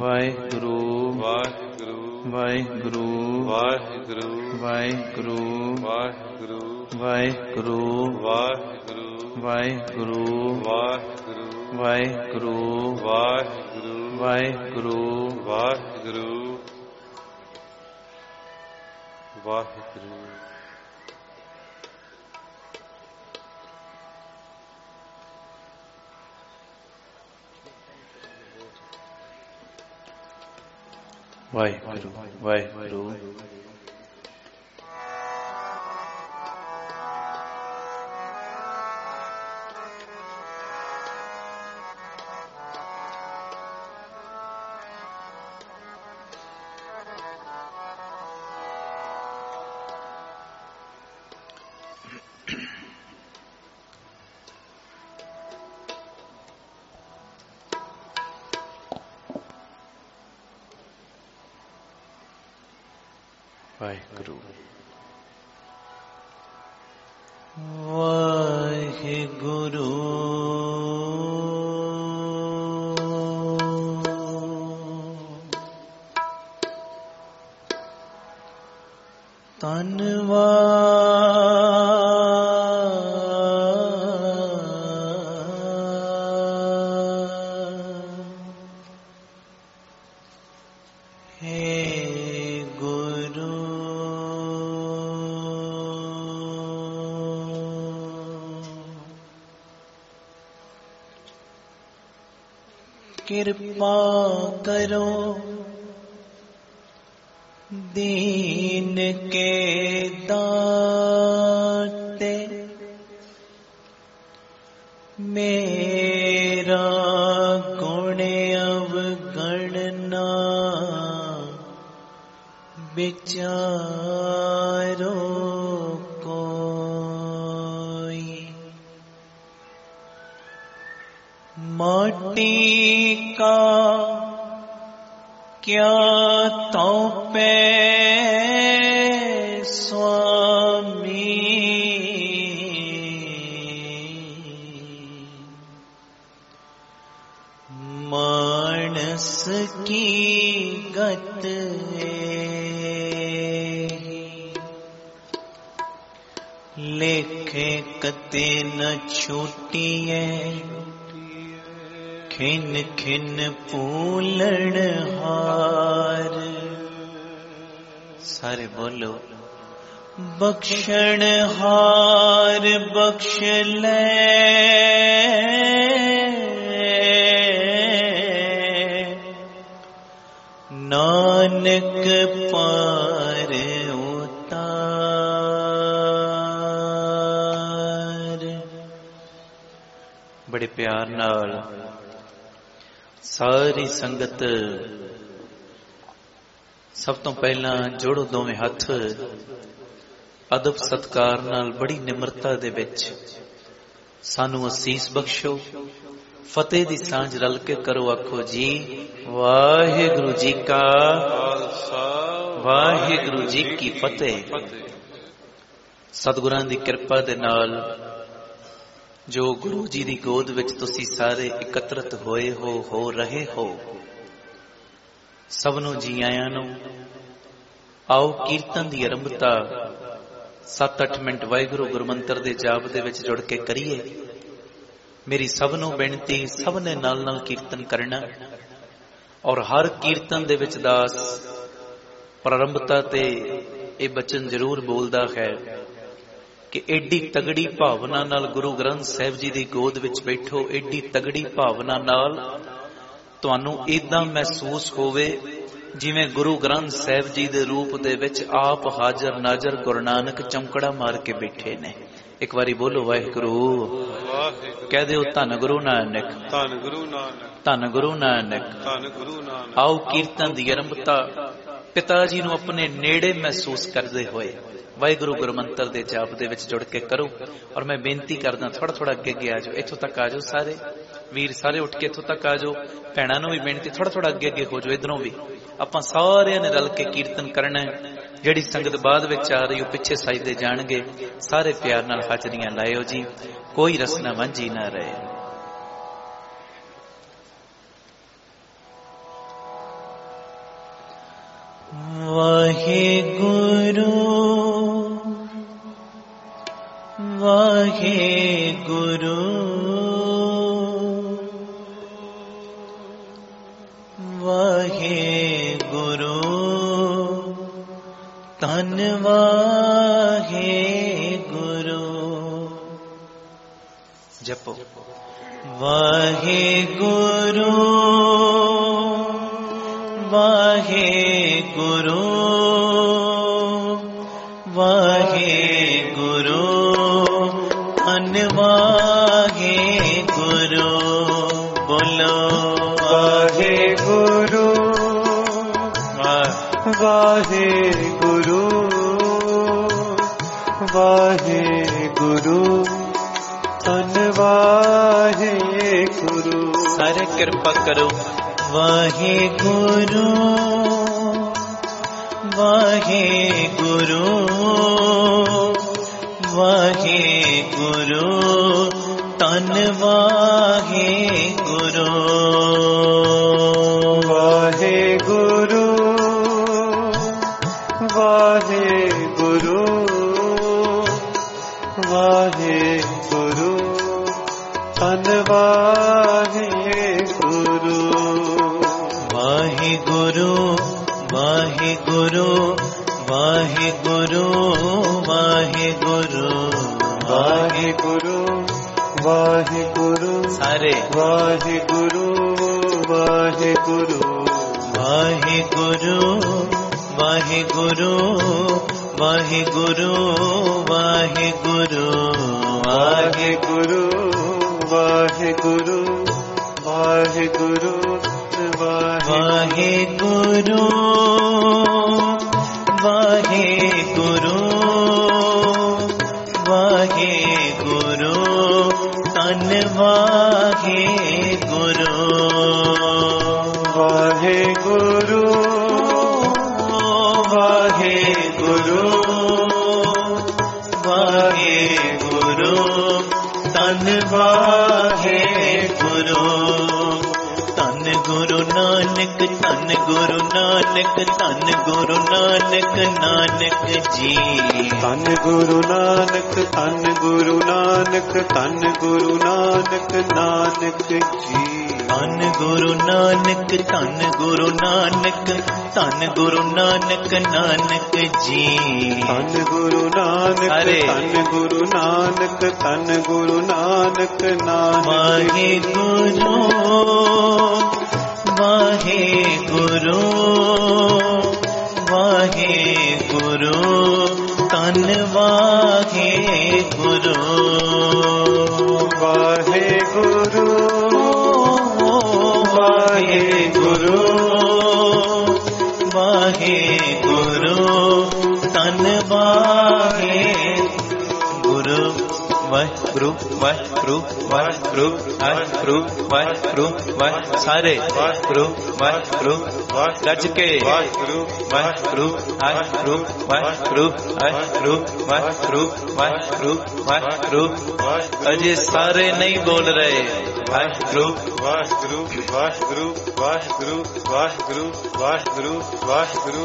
ਵਾਹਿਗੁਰੂ ਵਾਹਿਗੁਰੂ ਵਾਹਿਗੁਰੂ ਵਾਹਿਗੁਰੂ ਵਾਹਿਗੁਰੂ ਵਾਹਿਗੁਰੂ ਵਾਹਿਗੁਰੂ ਵਾਹਿਗੁਰੂ ਵਾਹਿਗੁਰੂ ਵਾਹਿਗੁਰੂ ਵਾਹਿਗੁਰੂ ਵਾਹਿਗੁਰੂ ਵਾਹਿਗੁਰੂ ਵਾਹਿਗੁਰੂ ਵਾਹਿਗੁਰੂ। ਵਾਹਿਗੁਰੂ ਵਾਹਿਗੁਰੂ। ਵਾਹਿਗੁਰੂ ਵਾਹਿਗੁਰੂ ਕਿਰਪਾ ਕਰੋ ਦੀਨ ਕੇ ਦਾਤੇ ਮੇਰਾ ਗੁਣ ਅਵਗਣਨਾ ਵਿਚਾਰੋ ਕੋਈ माटी का क्या तो पे स्वामी मानस की गत लेखे कते न छूटिए खिन खिन पूलन हार सारे बोलो बख्शण हार बख्श ले नानक पार उतार। बड़े प्यार नाल सारी संगत सब तो पहला जोड़ो दोवें हथ अदब सत्कार नाल बड़ी निमरता दे विच सानू असीस बख्शो फतेह दी सांझ रल के करो आखो जी वाहिगुरु जी का खालसा वाहिगुरु जी की फतेह। सतगुरां दी किरपा दे नाल जो गुरु जी दी गोद विच तुसी सारे एकत्रित होए हो रहे हो सबनों जी आयां नूं आओ कीर्तन दी आरंभता 7-8 मिनट वाहिगुरु गुरमंत्र दे जाप दे विच जुड़ के करिए। मेरी सबनों बेनती सबने नाल नाल कीर्तन करना और हर कीर्तन दे विच दास प्रारंभता ते ये बचन जरूर बोलदा है कि एडी तगड़ी भावना नाल गुरु ग्रंथ साहिब जी दी गोद विच बैठो, एडी तगड़ी भावना नाल तुहानू इदां महसूस होवे जिवें गुरु ग्रंथ साहिब जी दे रूप दे विच आप हाजर नाजर गुरु नानक चमकड़ा मार के बैठे ने। एक बारी बोलो वाहिगुरु कह दिओ धन गुरु नानक धन गुरु नानक धन गुरु नानक धन गुरु नानक। आओ कीर्तन दी आरंभता पिता जी नू अपने नेड़े महसूस करदे होए वाहिगुरु गुरमंत्र दे जाप दे विच जुड़ के करो। और मैं बेनती करदा थोड़ा थोड़ा अगे आ जाओ, इथों तक आ जाओ सारे वीर सारे उठ के इथों तक आ जाओ। भैणां नूं भी बेनती थोड़ा थोड़ा अगे हो जाओ, इधरों भी आपां सारिआं ने रल के कीर्तन करना है। जिहड़ी संगत बाद विच आ रही हो पिछे सजदे जाणगे, सारे प्यार नाल हाजरियां लाइओ जी, कोई रसना वांझी ना रहे। वाहेगुरु वाहेगुरु वाहेगुरु धन वाहेगुरु। जपो वाहेगुरु वाहेगुरु वाहेगुरु धन वाहेगुरु। बोलो वाहेगुरु वाहेगुरु वाहेगुरु धन वाहेगुरु। सारे कृपा करो। वाहेगुरु वाहेगुरु वाहेगुरु धन वाहेगुरु। वाहेगुरु वाहेगुरु वाहेगुरु धन वाहेगुरु। वाहेगुरु वाहेगुरु वाहेगुरु वाहेगुरु वाहेगुरु वाहेगुरु सारे वाहेगुरु वाहेगुरु वाहेगुरु वाहेगुरु वाहेगुरु वाहेगुरु वाहेगुरु वाहेगुरु वाहेगुरु वाहेगुरु वाहेगुरु वाहेगुरु धन वाहेगुरु। वाहेगुरु वाहेगुरु वाहेगुरु धन वाहेगुरु। धन गुरु नानक धन गुरु नानक धन गुरु नानक नानक जी। धन गुरु नानक धन गुरु नानक धन गुरु नानक नानक जी। धन गुरु नानक धन गुरु नानक धन गुरु नानक नानक जी। धन गुरु नानक धन गुरु नानक धन गुरु नानक नानक। वाहेगुरु वाहेगुरु वाहेगुरु धन वाहेगुरु। वाहेगुरु वाहेगुरु वाहेगुरु धन वाहेगुरु। वाहेगुरु वाहेगुरु वाहेगुरु वाहेगुरु वाहेगुरु वाहेगुरु सारे वाहेगुरु वाहेगुरु रज के वाहेगुरु वाहेगुरु वाहेगुरु वाहेगुरु वाहेगुरु वाहेगुरु वाहेगुरु वाहेगुरु। अजय सारे नहीं बोल रहे। वाहेगुरु वाहेगुरु वाहेगुरु वाहेगुरु वाहेगुरु वाहेगुरु वाहेगुरु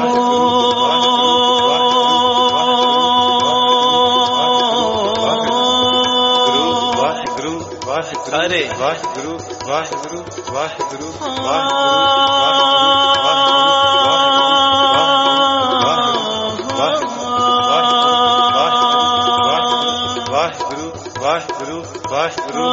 अरे वाहेगुरु वाहेगुरु वाहेगुरु वाहेगुरु वाहेगुरु वाहेगुरु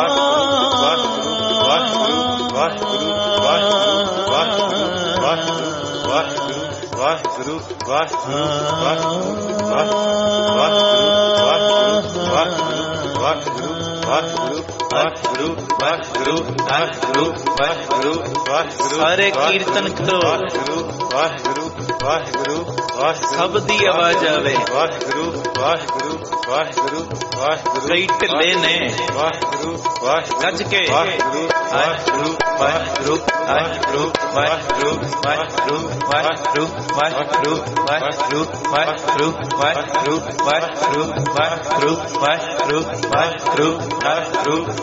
सारे कीर्तन करो। वाहेगुरु वाहेगुरु सब दी आवाज आवे। वाहेगुरु वाहेगुरु वाहेगुरु वाहेगुरु कई ढिले ने वाहेगुरु वाहेगुरु गज के वाहेगुरु वाहेगुरु वाहेगुरु वाहेगुरु वाहेगुरु वाहेगुरु वाहेगुरु वाहेगुरु वाहेगुरु वाहेगुरु वाहेगुरु वाहेगुरु वाहेगुरु वाहेगुरु वाहेगुरु वाहेगुरु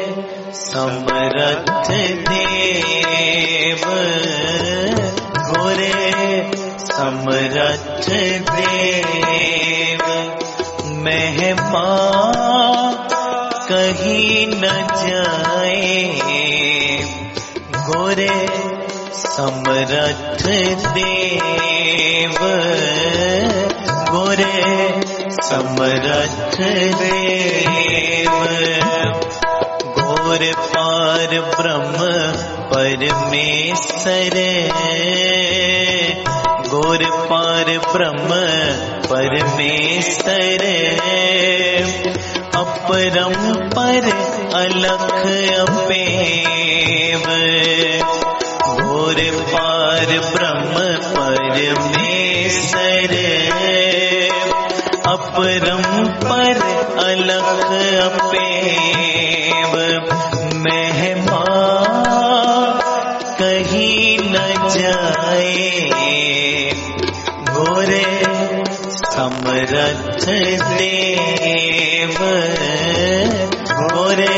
समरथ देव गोरे समरथ देव महिमा कहीं न जाए गोरे समरथ देव गोरे समरथ देव गोर पार ब्रह्म परमेश्वर गोर पार ब्रह्म परमेश्वर अपरंपर अलख अपेव गोर पार ब्रह्म परमेश्वर अपरंपर अलख अपेव महिमा कहीं न जाए गोरे समरथ देव गोरे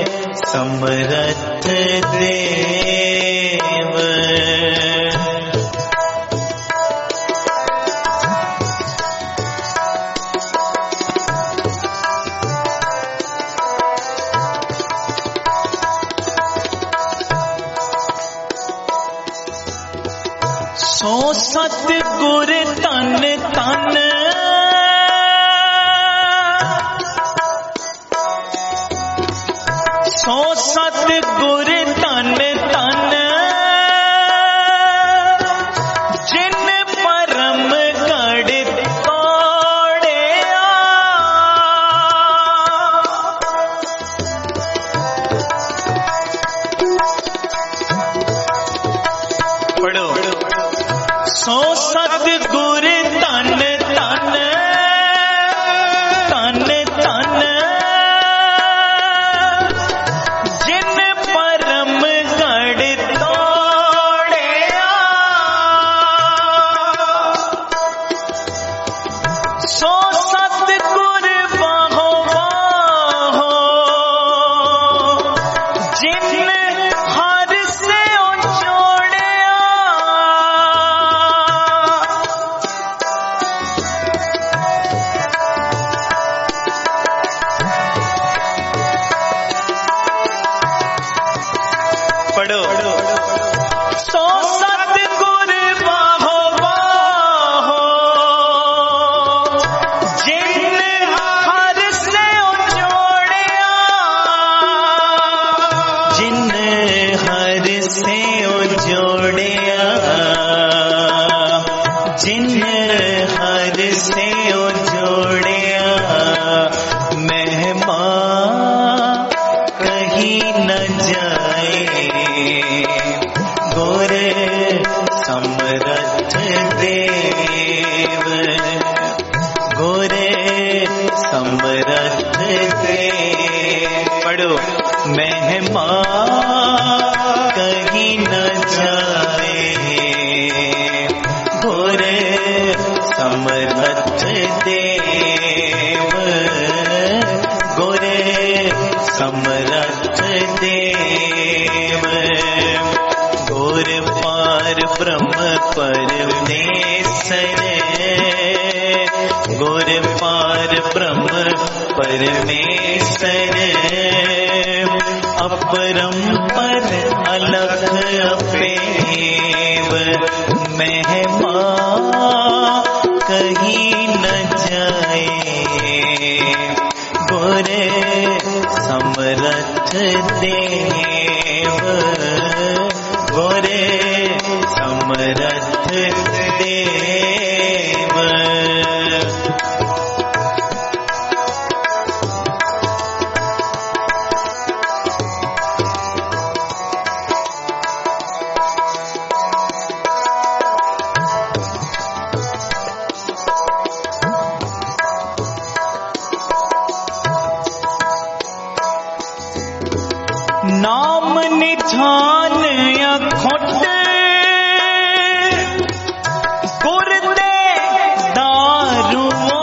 समरथ देव सो सतगुर तन तन सो सतगुर तन तन जिन परम गढ़ तोड़िया पढ़ो सो सतगुर तन तन तन तन जिन परम गढ़ तोड़िया सो सतगुर बाहो बाहो जिन हर से जोड़िया पढ़ो सो सतगुर बाहो बाहो जिन हर से जोड़िया जिन हर से जोड़िया जिन हर से जोड़िया महिमा कहीं न जाए गोरे समरथ देव गोरे समरथ देव पढ़ो महिमा कहीं न जाए गोरे समरथ देव गोरे समरथ देव गोर पार ब्रह्म परमेश्वर गोर पार ब्रह्म परमेश्वर अपरंपर अलख अपेव महिमा कहीं न जाए गोरे समरथ देव गोरे समरथ देव नाम निधान अखोट गुर दे दारुआ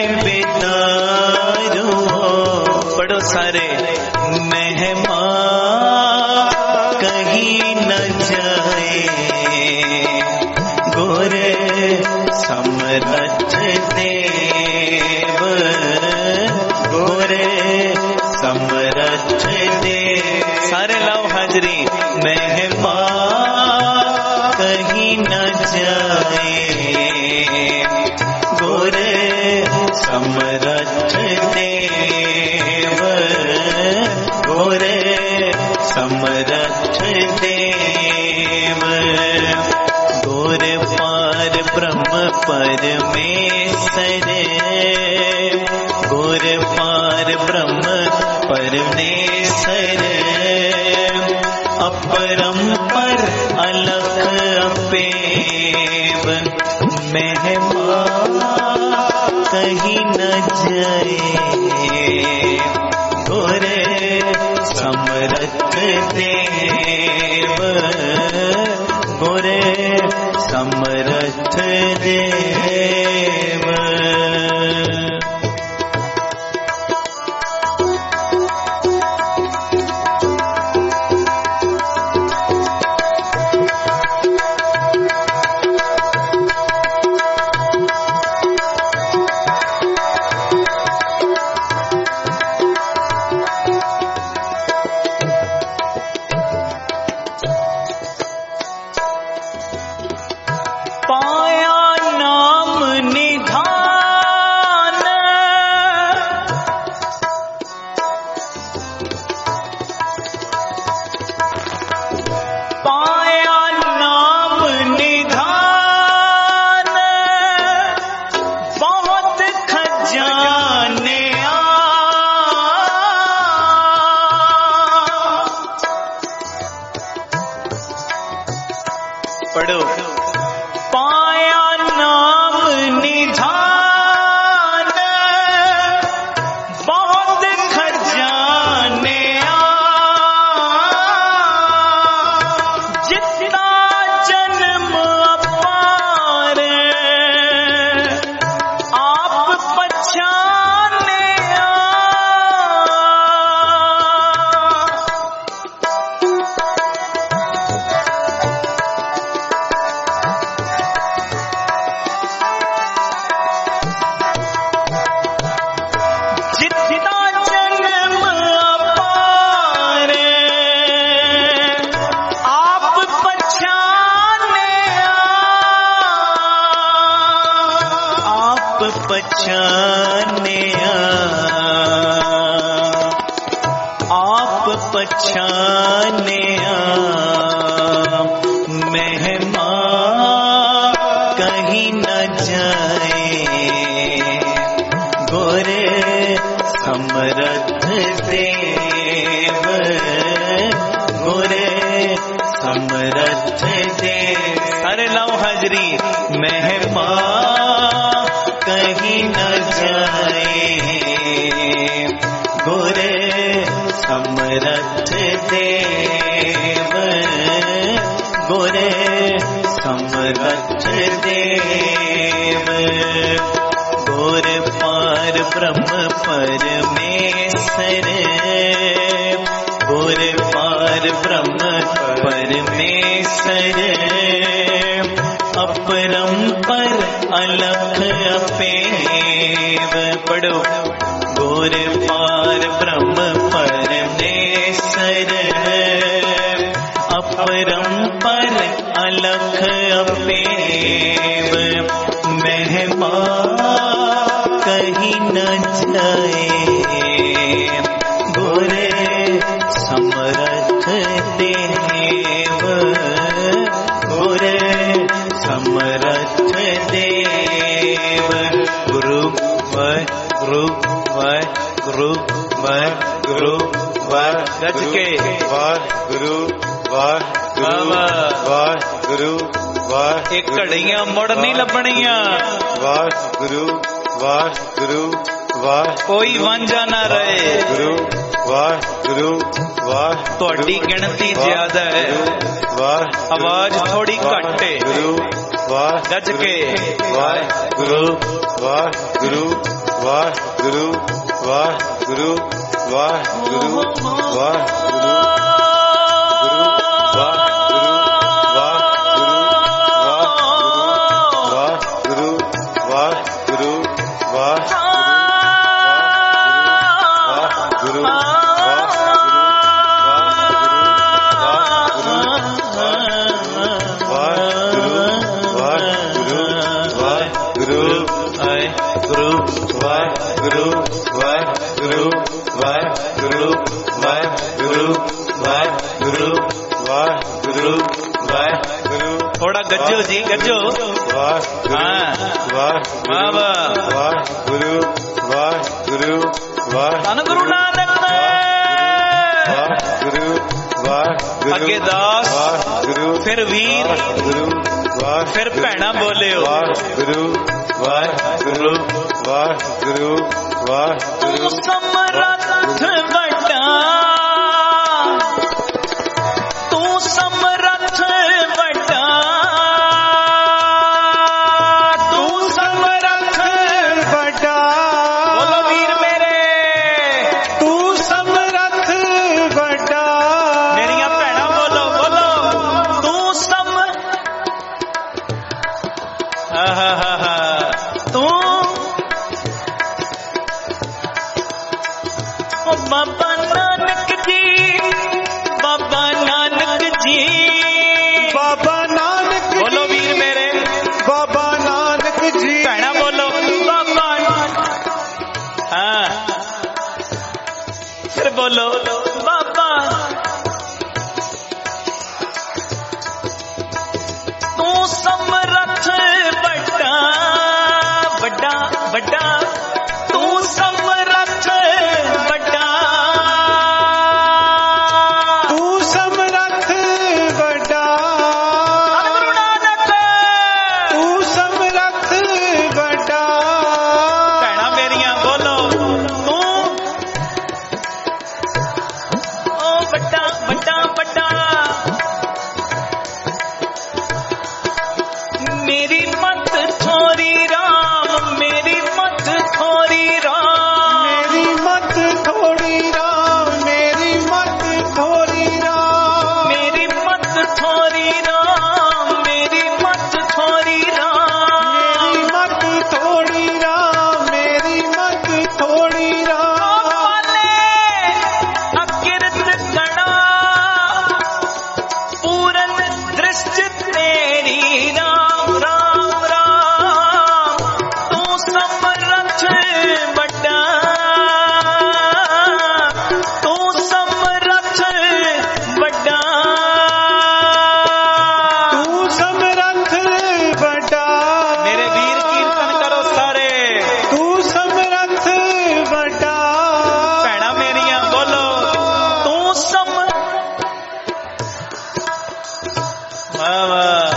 बेदारू पढ़ो सारे महिमा कहीं न जाए गुर समरथ देव गुर समरथ देव सारे लाओ हाजरी महिमा कहीं न जाए गुर समरथ देव गुर समरथ देव गुर पार ब्रह्म परमेश्वर गुर पार ब्रह्म परमेश्वर अपरंपर अलख अपेव महिमा कहीं न जाए गुर समरथ देव गुर समरथ देव पढ़ो पाया नाम निधान बहुत खजाने जितना जन्म अपार आप पहचाने पहचाने आप पहचाने महिमा कहीं न जाए गुर समरथ देव गुर समरथ देव अरे लाओ हाजरी महिमा कहीं न जाए गुर समरथ देव गुर समरथ देव गुर पार ब्रह्म परमेश्वर गुर पार ब्रह्म परमेश्वर अपरंपर अलख अपेव पढ़ो गुर पार ब्रह्म परमेश्वर अपरंपर अलख अपेव महिमा कहीं न जाए गुर समरथ देव गुर समरथ देव गुरु गुरु गुरु गुरु गज के गुरु गुरु एक घड़ियां मुड़ नहीं लभणियां गुरु गुरु कोई वांझा ना रहे गुरु थोड़ी गिनती ज्यादा है आवाज थोड़ी घट है गुरु गज के गुरु ਵਾਹਿਗੁਰੂ ਵਾਹਿਗੁਰੂ ਵਾਹਿਗੁਰੂ ਵਾਹਿਗੁਰੂ थोड़ा गज्जो जी गज्जो। धन गुरु नानक अगे दास फिर वीर फिर भैणा बोले हो। तू समरथ बड़ा तू समरथ बड़ा तू समरथ बड़ा बोलो वीर मेरे तू समरथ बड़ा मेरिया भैणा बोलो बोलो तू सम तू बाबा नानक जी बाबा नानक जी बाबा नानक बोलो वीर मेरे बाबा नानक जी भैणा बोलो बाबा। हाँ फिर बोलो बाबा तू समरथ बड़ा बड़ा बड़ा तू समरथ बड़ा तू समरथ बड़ा गुरु नानक तू समरथ बड़ा भैणा मेरिया बोलो तू ओ बड़ा बड़ा बड़ा मेरी मत थोड़ी राम मेरी मत थोड़ी राम मेरी मत थोड़ी राम मेरी मत थोड़ी राम मेरी मत थोड़ी राम मेरी मत थोड़ी राम मेरी मत थोड़ी राम मेरी मत थोड़ी राम वाले अकिरत गणा पूरन दृष्टि तेरी राम राम राम तू समरथ बड़ा तू समरथ बड़ा तू समरथ बड़ा मेरे वीर कीर्तन करो सारे तू समरथ बड़ा भैणा मेरिया बोलो तू सम वाह वाह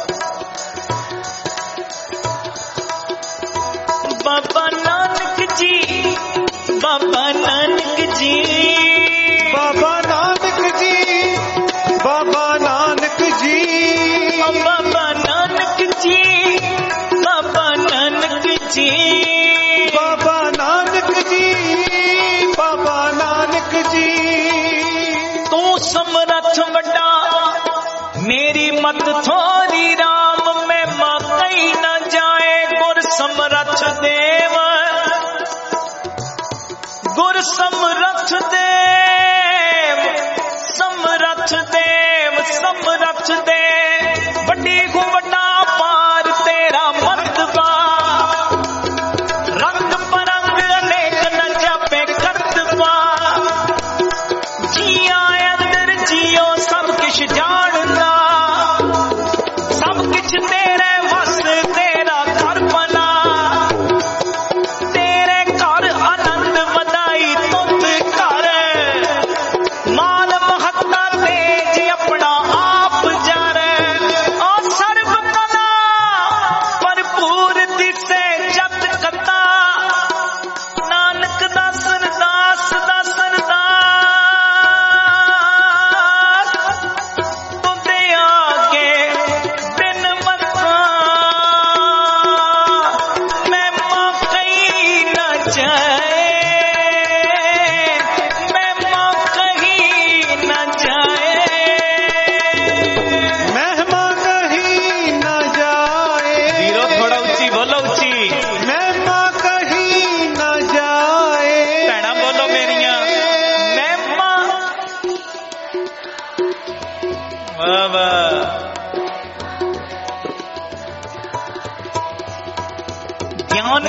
बाबा नानक जी बाबा नानक जी बाबा नानक जी बाबा नानक जी बाबा नानक जी बाबा नानक जी बाबा नानक जी बाबा नानक जी तू समरथ बड़ा मेरी मत थोड़ी राम में माकई न जाए गुर समरथ देव गुर समरथ देव समरथ देव समरथ देव बड़ी को बड़ा पार तेरा मर्तबा रंग परंग अनेक न जापे करतबा जिया अंदर जियो सब किश जानदा सब किश तेरे वस तेरा घर बना तेरे घर आनंद वदाई तुत कर माल महत्ता तेज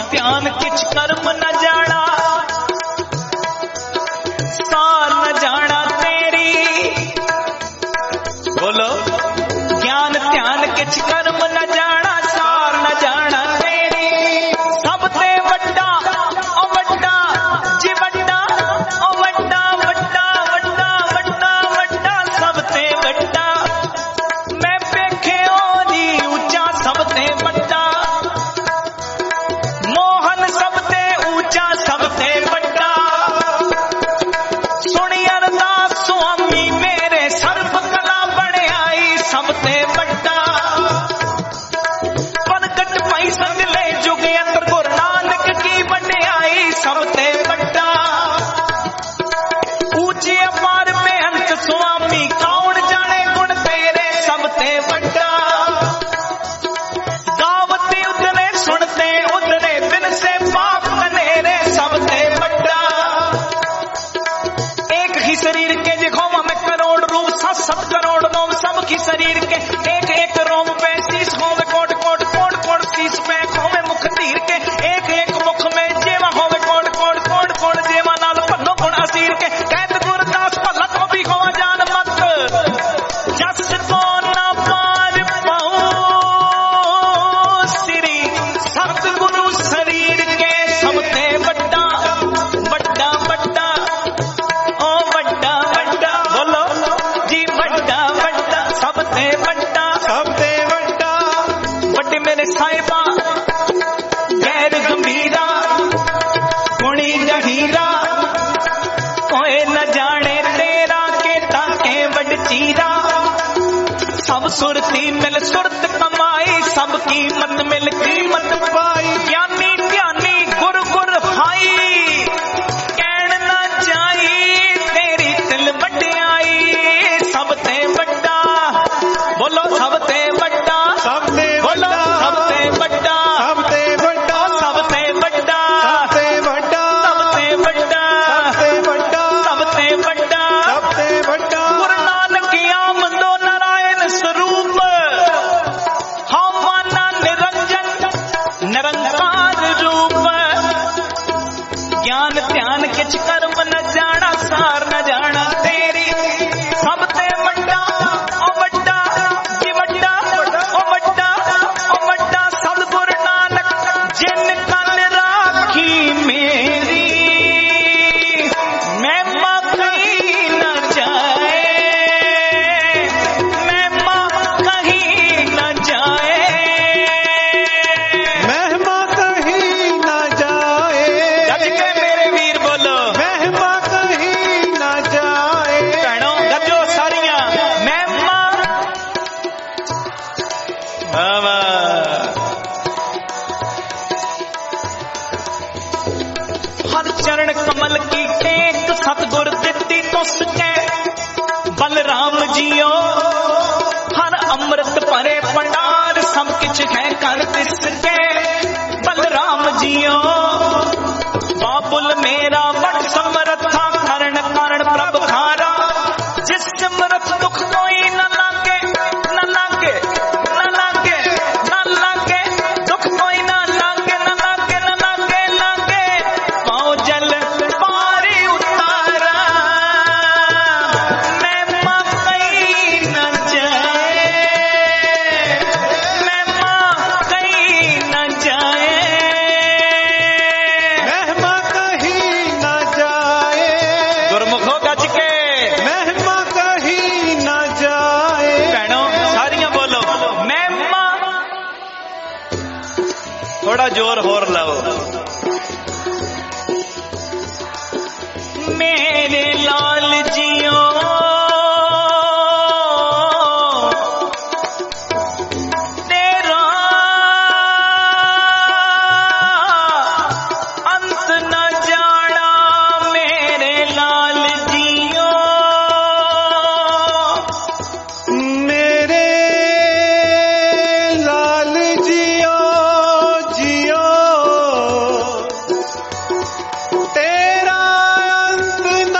ध्यान किछ कर्म न जाना, सार न जाना तेरी। बोलो, ज्ञान ध्यान किछ कर्म न जाना, सार न जाना तेरी। सब ते वड्डा ओ वड्डा जी वड्डा ओ वड्डा वड्डा वड्डा वड्डा वड्डा सब ते वड्डा। मैं वेखे ओदी ऊंचा सब ते वड्डा, मोहन सब ते ऊंचा सब ते वड्डा। सुनी अरदास स्वामी मेरे सर्व कला बड़ियाई सब ते वड्डा। प्रगट पाई संगले जुग अंतर गुरु नानक की बड़ियाई सब ते वड्डा। ऊंची अपार बेअंत स्वामी कौन जाने गुण तेरे सब ते वड्डा। गावते उतरे सुनते उतरे बिन से पाप कनेरे सब ते वड्डा। एक ही शरीर के जिघों में करोड़ रूप, 7 करोड़ रोम सब की शरीर के। एक एक रोम पे 30 होवे कोट कोट कोट कोट 30 पे होवे मुख तीर के। एक एक मुख में जेवा होवे कोट कोट कोट कोट जेवा नाल पन्नो गुण असीर के। कहत गुरदास भला तो भी हो जान मत, जस को न पार पाऊं श्री सतगुरु शरीर के सब ते वड्डा वड्डा वड्डा ओ वड्डा वड्डा। बोलो जी वड्डा वड्डा सब ते वड्डा सब ते वड्डा। वड्डे मेरे साहिबा गैर गंभीरा गुणी गहीरा। कोई न जाने तेरा के ताके वड चीरा। सब सुरती मिल सुरत कमाई, सब कीमत मिल कीमत पाई। ज्ञानी ध्यानी गुर गुर भाई, कहन ना जाई तेरी तिल वड्डियाई सब ते वड्डा। बोलो सब ते वड्डा, सब ते बोलो वड्डा। सब ते वड्डा, सब ते वड्डा। सब ते वड्डा, सब ते वड्डा। सब ते वड्डा, सब ते वड्डा। सब ते वड्डा। सब ते वड्डा। गुरु नानक आमदो नारायण स्वरूप, हम माना निरंजन निरंकार रूप। ज्ञान ध्यान किछ कर्म न जाना, सार न जाना तेरी। सब ते वड्डा ओ वड्डा जी वड्डा ओ वड्डा ओ वड्डा। सतगुरु नानक जिन कल राखी मेरी, महिमा कहीं न जाए, महिमा कहीं न जाए। महिमा कहीं न जाए। गज के मेरे वीर बोलो महिमा कहीं न जाए। भैणों गजो सारियां महिमा। हर चरण कमल की टेक सतगुर दित्ती तुसके। बलराम जियो हर अमृत परे भंडार, सब किछ है कर तिसके। बलराम जियो बाबुल मेरा वट समरथा, करण कारण प्रभ खारा। जिस समरथ दुख कोई न लागे न लागे न लागे न लागे, दुख कोई न लागे न लागे न लागे लागे। पाँव जल पारी उतारा, महिमा कहीं न जाए, महिमा कहीं न जाए। महिमा कहीं न जाए। गुरमुखो गज के महिमा कहीं न जाए। भैणों सारियां बोलो महिमा। थोड़ा जोर होर लाओ। मेरे लाल जियो तेरा अंत न जाना, मेरे लाल जियो। मेरे लाल जियो जियो, तेरा अंत न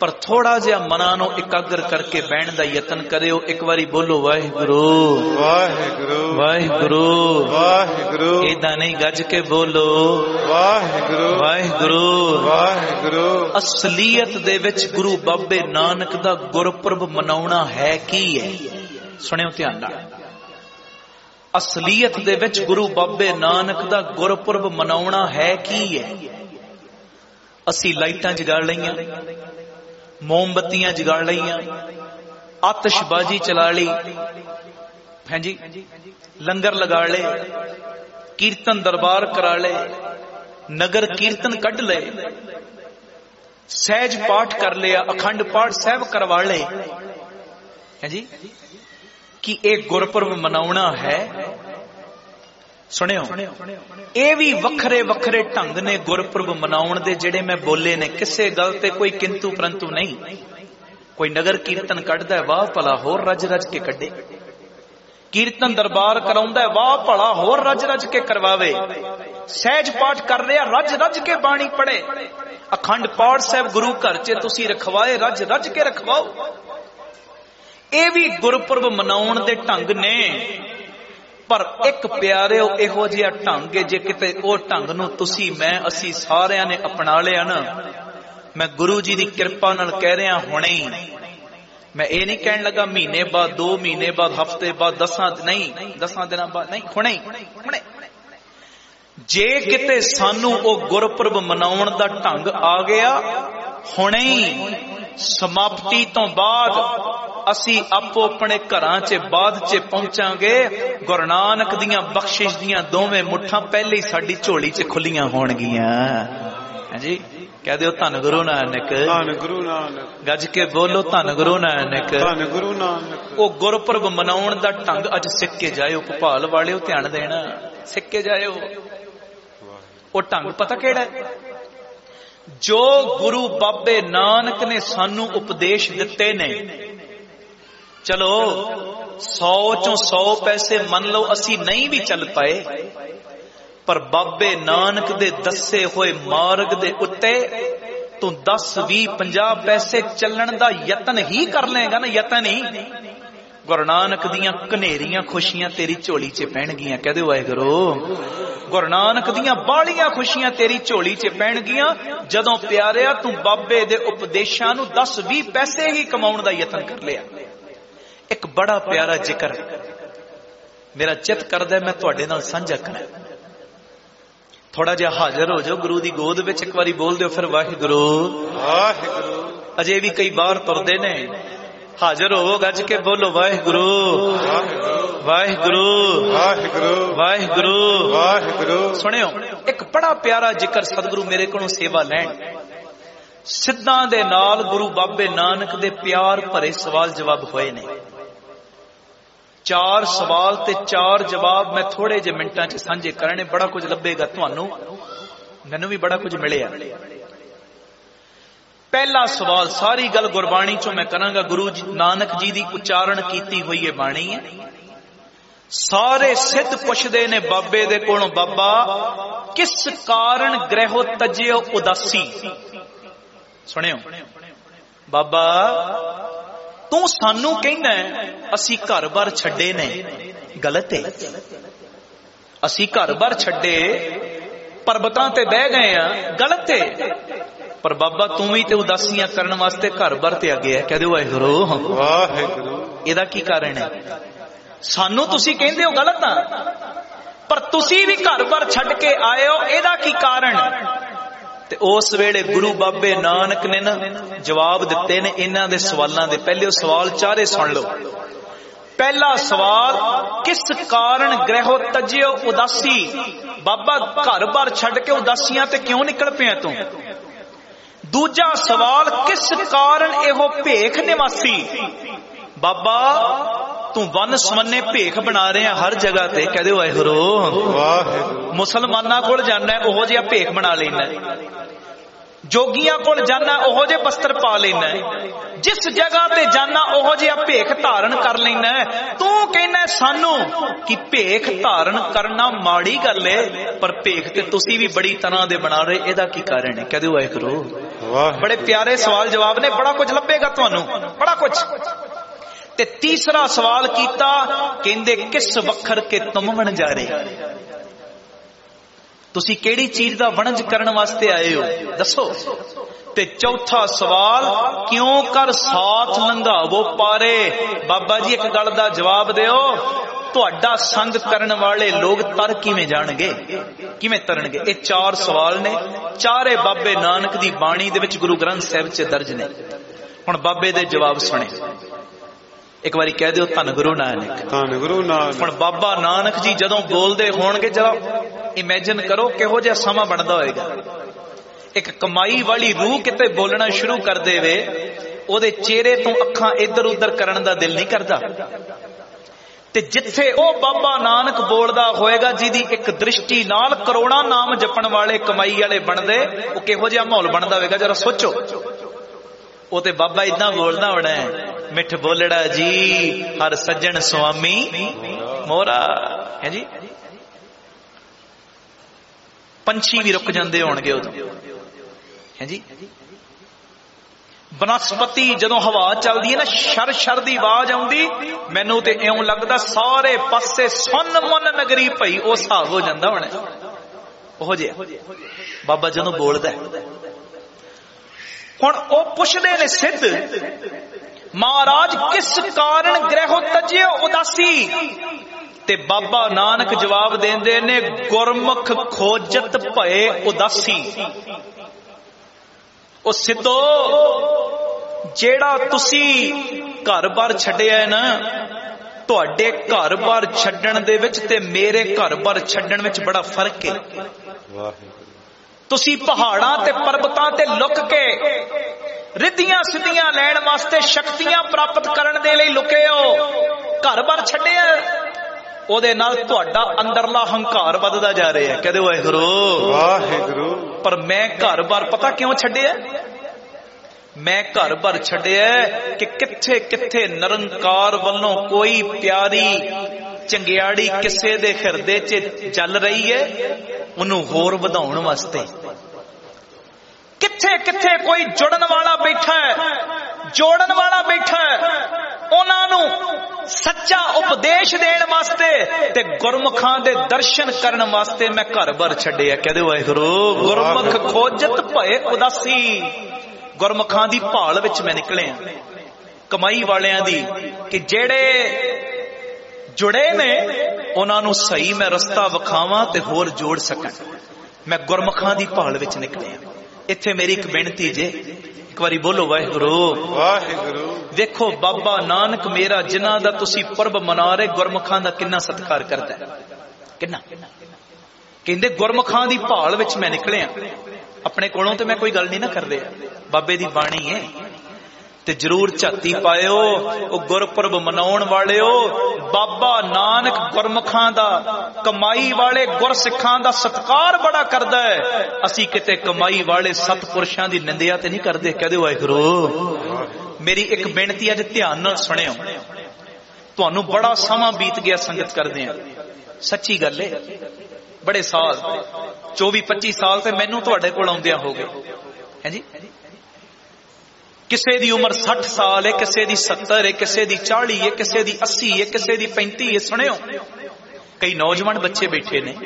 ਪਰ ਥੋੜਾ ਜਿਹਾ ਮਨਾਂ ਨੂੰ ਇਕਾਗਰ ਕਰਕੇ ਬਹਿਣ ਦਾ ਯਤਨ ਕਰਿਓ। ਇੱਕ ਵਾਰੀ ਬੋਲੋ ਵਾਹਿਗੁਰੂ ਵਾਹਿਗੁਰੂ ਵਾਹਿਗੁਰੂ ਵਾਹਿਗੁਰੂ। ਏਦਾਂ ਨਹੀਂ, ਗੱਜ ਕੇ ਬੋਲੋ ਵਾਹਿਗੁਰੂ ਵਾਹਿਗੁਰੂ ਵਾਹਿਗੁਰੂ। ਅਸਲੀਅਤ ਦੇ ਵਿੱਚ ਗੁਰੂ ਬਾਬੇ ਨਾਨਕ ਦਾ ਗੁਰਪੁਰਬ ਮਨਾਉਣਾ ਹੈ ਕੀ ਹੈ? ਸੁਣਿਓ ਧਿਆਨ ਨਾਲ। ਅਸਲੀਅਤ ਦੇ ਵਿੱਚ ਗੁਰੂ ਬਾਬੇ ਨਾਨਕ ਦਾ ਗੁਰਪੁਰਬ ਮਨਾਉਣਾ ਹੈ ਕੀ ਹੈ? ਅਸੀਂ ਲਾਈਟਾਂ ਜਗਾ ਲਈਆਂ, ਮੋਮਬੱਤੀਆਂ ਜਗਾ ਲਈਆਂ, ਆਤਿਸ਼ਬਾਜ਼ੀ ਚਲਾ ਲਈ, ਹਾਂਜੀ, ਲੰਗਰ ਲਗਾ ਲਏ, ਕੀਰਤਨ ਦਰਬਾਰ ਕਰਾ ਲਏ, ਨਗਰ ਕੀਰਤਨ ਕੱਢ ਲਏ, ਸਹਿਜ ਪਾਠ ਕਰ ਲਿਆ, ਅਖੰਡ ਪਾਠ ਸਾਹਿਬ ਕਰਵਾ ਲਏ, ਹਾਂਜੀ। ਕਿ ਇਹ ਗੁਰਪੁਰਬ ਮਨਾਉਣਾ ਹੈ? ਸੁਣਿਓ, ਇਹ ਵੀ ਵੱਖਰੇ ਵੱਖਰੇ ਢੰਗ ਨੇ ਗੁਰਪੁਰਬ ਮਨਾਉਣ ਦੇ, ਜਿਹੜੇ ਮੈਂ ਬੋਲੇ ਨੇ। ਕਿਸੇ ਗੱਲ ਤੇ ਕੋਈ ਕਿੰਤੂ ਪਰੰਤੂ ਨਹੀਂ। ਕੋਈ ਨਗਰ ਕੀਰਤਨ ਕੱਢਦਾ ਹੈ, ਵਾਹ ਭਲਾ ਹੋਰ ਰੱਜ ਰੱਜ ਕੇ ਕੱਢੇ। ਕੀਰਤਨ ਦਰਬਾਰ ਕਰਾਉਂਦਾ ਹੈ, ਵਾਹ ਭਲਾ ਹੋਰ ਰੱਜ ਰੱਜ ਕੇ ਕਰਵਾਵੇ। ਸਹਿਜ ਪਾਠ ਕਰ ਰਿਹਾ, ਰੱਜ ਰੱਜ ਕੇ ਬਾਣੀ ਪੜ੍ਹੇ। ਅਖੰਡ ਪਾਠ ਸਾਹਿਬ ਗੁਰੂ ਘਰ 'ਚ ਤੁਸੀਂ ਰਖਵਾਏ, ਰੱਜ ਰੱਜ ਕੇ ਰਖਵਾਓ। ਇਹ ਵੀ ਗੁਰਪੁਰਬ ਮਨਾਉਣ ਦੇ ਢੰਗ ਨੇ। ਪਰ ਇੱਕ ਪਿਆਰਿਓ ਇਹੋ ਜਿਹਾ ਢੰਗ ਹੈ, ਜੇ ਕਿਤੇ ਉਹ ਢੰਗ ਨੂੰ ਤੁਸੀਂ ਅਸੀਂ ਸਾਰਿਆਂ ਨੇ ਅਪਣਾ ਲਿਆ ਨਾ, ਮੈਂ ਗੁਰੂ ਜੀ ਦੀ ਕਿਰਪਾ ਨਾਲ ਕਹਿ ਰਿਹਾ, ਹੁਣੇ ਹੀ, ਮੈਂ ਇਹ ਨਹੀਂ ਕਹਿਣ ਲੱਗਾ ਮਹੀਨੇ ਬਾਅਦ, 2 ਮਹੀਨੇ ਬਾਅਦ, ਹਫ਼ਤੇ ਬਾਅਦ, 10 ਦਿਨਾਂ ਬਾਅਦ ਨਹੀਂ, ਹੁਣੇ। ਜੇ ਕਿਤੇ ਸਾਨੂੰ ਉਹ ਗੁਰਪੁਰਬ ਮਨਾਉਣ ਦਾ ਢੰਗ ਆ ਗਿਆ, ਹੁਣੇ ਹੀ ਸਮਾਪਤੀ ਤੋਂ ਬਾਅਦ ਅਸੀਂ ਆਪੋ ਆਪਣੇ ਘਰਾਂ 'ਚ ਬਾਅਦ 'ਚ ਪਹੁੰਚਾਂਗੇ। ਗੁਰੂ ਨਾਨਕ ਦੀਆਂ ਬਖਸ਼ਿਸ਼ ਦੀਆਂ ਦੋਵੇਂ ਮੁੱਠਾਂ ਪਹਿਲੇ ਹੀ ਸਾਡੀ ਝੋਲੀ 'ਚ ਖੁੱਲੀਆਂ ਹੋਣਗੀਆਂ। ਹਾਂਜੀ, ਕਹਿ ਦਿਓ ਧੰਨ ਗੁਰੂ ਨਾਨਕ, ਧੰਨ ਗੁਰੂ ਨਾਨਕ। ਗੱਜ ਕੇ ਬੋਲੋ ਧੰਨ ਗੁਰੂ ਨਾਨਕ, ਧੰਨ ਗੁਰੂ ਨਾਨਕ। ਉਹ ਗੁਰਪੁਰਬ ਮਨਾਉਣ ਦਾ ਢੰਗ ਅੱਜ ਸਿੱਖ ਕੇ ਜਾਇਓ। ਭੋਪਾਲ ਵਾਲਿਓ ਧਿਆਨ ਦੇਣਾ, ਸਿੱਖ ਕੇ ਜਾਇਓ। ਉਹ ਢੰਗ ਪਤਾ ਕਿਹੜਾ? ਜੋ ਗੁਰੂ ਬਾਬੇ ਨਾਨਕ ਨੇ ਸਾਨੂੰ ਉਪਦੇਸ਼ ਦਿੱਤੇ ਨੇ। ਚਲੋ 100 ਚੋਂ 100 ਪੈਸੇ ਮੰਨ ਲਓ ਅਸੀਂ ਨਹੀਂ ਵੀ ਚੱਲ ਪਏ, ਪਰ ਬਾਬੇ ਨਾਨਕ ਦੇ ਦੱਸੇ ਹੋਏ ਮਾਰਗ ਦੇ ਉੱਤੇ ਤੂੰ 10, 20, 50 ਪੈਸੇ ਚੱਲਣ ਦਾ ਯਤਨ ਹੀ ਕਰ ਲਏਗਾ ਨਾ, ਯਤਨ ਹੀ। ਗੁਰੂ ਨਾਨਕ ਦੀਆਂ ਘਨੇਰੀਆਂ ਖੁਸ਼ੀਆਂ ਤੇਰੀ ਝੋਲੀ 'ਚ ਪੈਣਗੀਆਂ। ਕਹਦੇ ਵਾਹਿਗੁਰੂ, ਗੁਰੂ ਨਾਨਕ ਦੀਆਂ ਬਾਲੀਆਂ ਖੁਸ਼ੀਆਂ ਤੇਰੀ ਝੋਲੀ 'ਚ ਪੈਣਗੀਆਂ ਜਦੋਂ ਪਿਆਰਿਆ ਤੂੰ ਬਾਬੇ ਦੇ ਉਪਦੇਸ਼ਾਂ ਨੂੰ 10, 20 ਪੈਸੇ ਹੀ ਕਮਾਉਣ ਦਾ ਯਤਨ ਕਰ ਲਿਆ। ਇੱਕ ਬੜਾ ਪਿਆਰਾ ਜ਼ਿਕਰ ਮੇਰਾ ਚਿੱਤ ਕਰਦਾ, ਮੈਂ ਤੁਹਾਡੇ ਨਾਲ ਸਾਂਝਾ ਕਰਾਂ। ਥੋੜਾ ਜਿਹਾ ਹਾਜ਼ਰ ਹੋ ਜਾਓ ਗੁਰੂ ਦੀ ਗੋਦ ਵਿੱਚ, ਇੱਕ ਵਾਰੀ ਬੋਲ ਦਿਓ ਫਿਰ ਵਾਹਿਗੁਰੂ ਵਾਹਿਗੁਰੂ। ਅਜੇ ਵੀ ਕਈ ਬਾਹਰ ਤੁਰਦੇ ਨੇ, ਹਾਜ਼ਰ ਹੋਵੋ, ਗੱਜ ਕੇ ਬੋਲੋ ਵਾਹਿਗੁਰੂ ਵਾਹਿਗੁਰੂ ਵਾਹਿਗੁਰੂ ਵਾਹਿਗੁਰੂ ਵਾਹਿਗੁਰੂ। ਸੁਣਿਓ, ਇੱਕ ਬੜਾ ਪਿਆਰਾ ਜ਼ਿਕਰ ਸਤਿਗੁਰੂ ਮੇਰੇ ਕੋਲੋਂ ਸੇਵਾ ਲੈਣ। ਸਿੱਧਾਂ ਦੇ ਨਾਲ ਗੁਰੂ ਬਾਬੇ ਨਾਨਕ ਦੇ ਪਿਆਰ ਭਰੇ ਸਵਾਲ ਜਵਾਬ ਹੋਏ ਨੇ। 4 ਸਵਾਲ ਤੇ 4 ਜਵਾਬ ਮੈਂ ਥੋੜੇ ਜਿਹੇ ਮਿੰਟਾਂ 'ਚ ਸਾਂਝੇ ਕਰਨੇ। ਬੜਾ ਕੁਝ ਲੱਭੇਗਾ ਤੁਹਾਨੂੰ, ਮੈਨੂੰ ਵੀ ਬੜਾ ਕੁਝ ਮਿਲਿਆ। ਪਹਿਲਾ ਸਵਾਲ, ਸਾਰੀ ਗੱਲ ਗੁਰਬਾਣੀ 'ਚੋਂ ਮੈਂ ਕਰਾਂਗਾ, ਗੁਰੂ ਨਾਨਕ ਜੀ ਦੀ ਉਚਾਰਨ ਕੀਤੀ ਹੋਈ ਇਹ ਬਾਣੀ ਹੈ। ਸਾਰੇ ਸਿੱਧ ਪੁੱਛਦੇ ਨੇ ਬਾਬੇ ਦੇ ਕੋਲੋਂ, ਬਾਬਾ ਕਿਸ ਕਾਰਨ ਗ੍ਰਹਿਓ ਤਜਿਓ ਉਦਾਸੀ। ਸੁਣਿਓ, ਬਾਬਾ ਤੂੰ ਸਾਨੂੰ ਕਹਿੰਦਾ ਅਸੀਂ ਘਰ-ਬਾਰ ਛੱਡੇ ਨੇ, ਗਲਤ ਹੈ। ਅਸੀਂ ਘਰ-ਬਾਰ ਛੱਡੇ, ਪਰਬਤਾਂ ਤੇ ਬਹਿ ਗਏ ਆ, ਗਲਤ ਹੈ। ਪਰ ਬਾਬਾ ਤੂੰ ਵੀ ਤੇ ਉਦਾਸੀਆਂ ਕਰਨ ਵਾਸਤੇ ਘਰ-ਬਾਰ ਤੇ ਆ ਗਿਆ। ਕਹਦੇ ਵਾਹਿਗੁਰੂ ਵਾਹਿਗੁਰੂ। ਇਹਦਾ ਕੀ ਕਾਰਨ ਹੈ? ਸਾਨੂੰ ਤੁਸੀਂ ਕਹਿੰਦੇ ਹੋ ਗਲਤ ਆ, ਪਰ ਤੁਸੀਂ ਵੀ ਘਰ-ਬਾਰ ਛੱਡ ਕੇ ਆਏ ਹੋ, ਇਹਦਾ ਕੀ ਕਾਰਨ? ਤੇ ਉਸ ਵੇਲੇ ਗੁਰੂ ਬਾਬੇ ਨਾਨਕ ਨੇ ਨਾ ਜਵਾਬ ਦਿੱਤੇ ਨੇ ਇਹਨਾਂ ਦੇ ਸਵਾਲਾਂ ਦੇ। ਪਹਿਲੇ ਉਹ ਸਵਾਲ ਚਾਰੇ ਸੁਣ ਲਓ। ਪਹਿਲਾ ਸਵਾਲ, ਕਿਸ ਕਾਰਨ ਗ੍ਰਹਿਓ ਤਜਿਓ ਉਦਾਸੀ। ਬਾਬਾ ਘਰ-ਬਾਰ ਛੱਡ ਕੇ ਉਦਾਸੀਆਂ ਤੇ ਕਿਉਂ ਨਿਕਲ ਪਿਆ ਤੂੰ? ਦੂਜਾ ਸਵਾਲ, ਕਿਸ ਕਾਰਨ ਇਹੋ ਭੇਖ ਨਿਵਾਸੀ। ਬਾਬਾ ਤੂੰ ਵੰਨ ਸਵੰਨੇ ਭੇਖ ਬਣਾ ਰਿਹਾ ਹਰ ਜਗ੍ਹਾ ਤੇ। ਕਹਦੇ ਵਾਹਿਗੁਰੂ ਵਾਹਿਗੁਰੂ। ਮੁਸਲਮਾਨਾਂ ਕੋਲ ਜਾਣਾ ਉਹੋ ਜਿਹਾ ਭੇਖ ਬਣਾ ਲੈਣਾ, ਜੋਗੀਆਂ ਕੋਲ ਜਾਣਾ ਉਹੋ ਜਿਹੇ ਬਸਤਰ ਪਾ ਲੈਣਾ, ਜਿਸ ਜਗ੍ਹਾ ਤੇ ਜਾਣਾ ਉਹੋ ਜਿਹਾ ਭੇਖ ਧਾਰਨ ਕਰ ਲੈਣਾ। ਤੂੰ ਕਹਿੰਦਾ ਸਾਨੂੰ ਕਿ ਭੇਖ ਧਾਰਨ ਕਰਨਾ ਮਾੜੀ ਗੱਲ ਏ, ਪਰ ਭੇਖ ਤੇ ਤੁਸੀਂ ਵੀ ਬੜੀ ਤਰ੍ਹਾਂ ਦੇ ਬਣਾ ਰਹੇ, ਇਹਦਾ ਕੀ ਕਾਰਨ ਹੈ? ਕਹਦੇ ਵਾਹਿਗੁਰੂ बड़े प्यारे सवाल जवाब ने, बड़ा कुछ लभेगा तुहानू, बड़ा कुछ। ते तीसरा सवाल कीता, कहंदे किस वखर के तुम बन जा रहे, तुसी केड़ी चीज दा वणज करन वास्ते आए हो, दसो। ते चौथा सवाल, क्यों कर साथ लंघावो पारे। बाबा जी एक गल दा जवाब दिओ, तुहाडा संग करन वाले लोग तर किवें जाणगे, किवें तरनगे। ये चार सवाल ने, चारे बाबे नानक दी बाणी दे विच गुरु ग्रंथ साहिब च दर्ज ने। हुण बाबे दे जवाब सुणे, एक बारी कह दिओ धन गुरु नानक, धन गुरु नानक। हुण बाबा नानक जी जदों बोलदे होणगे, जरा इमेजिन करो किहो जिहा समा बनदा होएगा। एक कमाई वाली रूह किते बोलना शुरू कर देवे, ओदे चेहरे तो अखां इधर उधर करन दा दिल नहीं करदा। ते जिथे ओ बाबा नानक बोलदा होएगा, जिहदी एक दृष्टि नाल करोड़ां नाम जपण वाले कमाई वाले बनदे, ओ किहो जिहा माहौल बनदा होएगा, जरा सोचो। ओ ते बाबा इदां बोलदा होना है, मिठ बोलड़ा जी हर सज्जन स्वामी मोरा, है जी। पंछी भी रुक जांदे होणगे उदों, है जी। बनस्पति जदों हवा चलदी है ना, शर शर दी आवाज आउंदी, मैनू ते इउं लगदा सारे पासे सुन मन नगरी पई, ओ हिसाब हो जांदा होना। ओहो जिहा बाबा जदों बोलदा है। हुण ओ पुछदे ने सिद्ध, महाराज किस कारण ग्रह तजियो उदासी। ते बाबा नानक जवाब देंदे ने, गुरमुख खोजत भए उदासी। ओ सिद्धो, जेड़ा तुसी घर बार छड्डिया है ना, तुहाडे घर बार छड्डण दे विच ते मेरे घर बार छड्डण विच बड़ा फर्क है। तुसी पहाड़ां ते पर्वतां ते लुक के रिद्धियां सिद्धियां लैण वास्ते, शक्तियां प्राप्त करन दे लई लुके हो। घर बार छड्डिया, ओदे नाल तुहाडा अंदरला हंकार वधदा जा रहा है। कहदे वाहिगुरू वाहिगुरू। पर मैं घर बार पता क्यों छड्डिया, मैं घर बार छड्डिया कि किथे किथे निरंकार वल्लों कोई प्यारी चंगियाड़ी किसे दे हिरदे च जल रही है, उन्होंने होर वधाउण वास्ते। किथे किथे कोई जुड़न वाला बैठा है, जोड़न वाला बैठा है, उन्होंने सच्चा उपदेश देण वास्ते ते गुरमुखां दे दर्शन करन वास्ते मैं घर बार छड्डिया। कहदे वाहिगुरू, गुरमुख खोजत भए उदासी। गुरमुखां दी भाल विच मैं निकलिया, कमाई वालियां दी, कि जेड़े जुड़े ने उन्होंने सही मैं रस्ता विखावां ते होर जोड़ सकां। मैं गुरमुखां दी भाल विच निकलिया। इत्थे मेरी एक बेनती जे, एक बारी बोलो वाहिगुरू वाहिगुरू। देखो बाबा नानक मेरा जिन्हां दा तुसी पर्व मना रहे, गुरमुखां दा किन्ना सत्कार करदा है, किन्ना। कहंदे गुरमुखां दी भाल विच मैं निकलिया। अपने कोलों ते मैं कोई गल नहीं ना कर रहा, बाबे दी बाणी है। ते जरूर झाती पायो, ओ गुरपुरब मनाउण वालिओ, बाबा नानक गुरमुखां दा, कमाई वाले गुरसिखां दा सत्कार बड़ा करदा है। असी किते कमाई वाले सतपुरुषां दी निंदिया ते नहीं करदे। कहदे वाहिगुरू। मेरी एक बेनती अज ध्यान नाल सुणिओ, तुहानू बड़ा समा बीत गया संगत करदे आ, सच्ची गल है। बड़े साल 24-25 साल ते मैनू तुहाडे कोल आउंदियां हो गए, है जी। किसे दी उम्र 60 साल है, किसे दी 70 है, किसे दी 40 है, किसे दी 80 है, किसे दी 35 है। सुनियो, कई नौजवान बच्चे बैठे ने,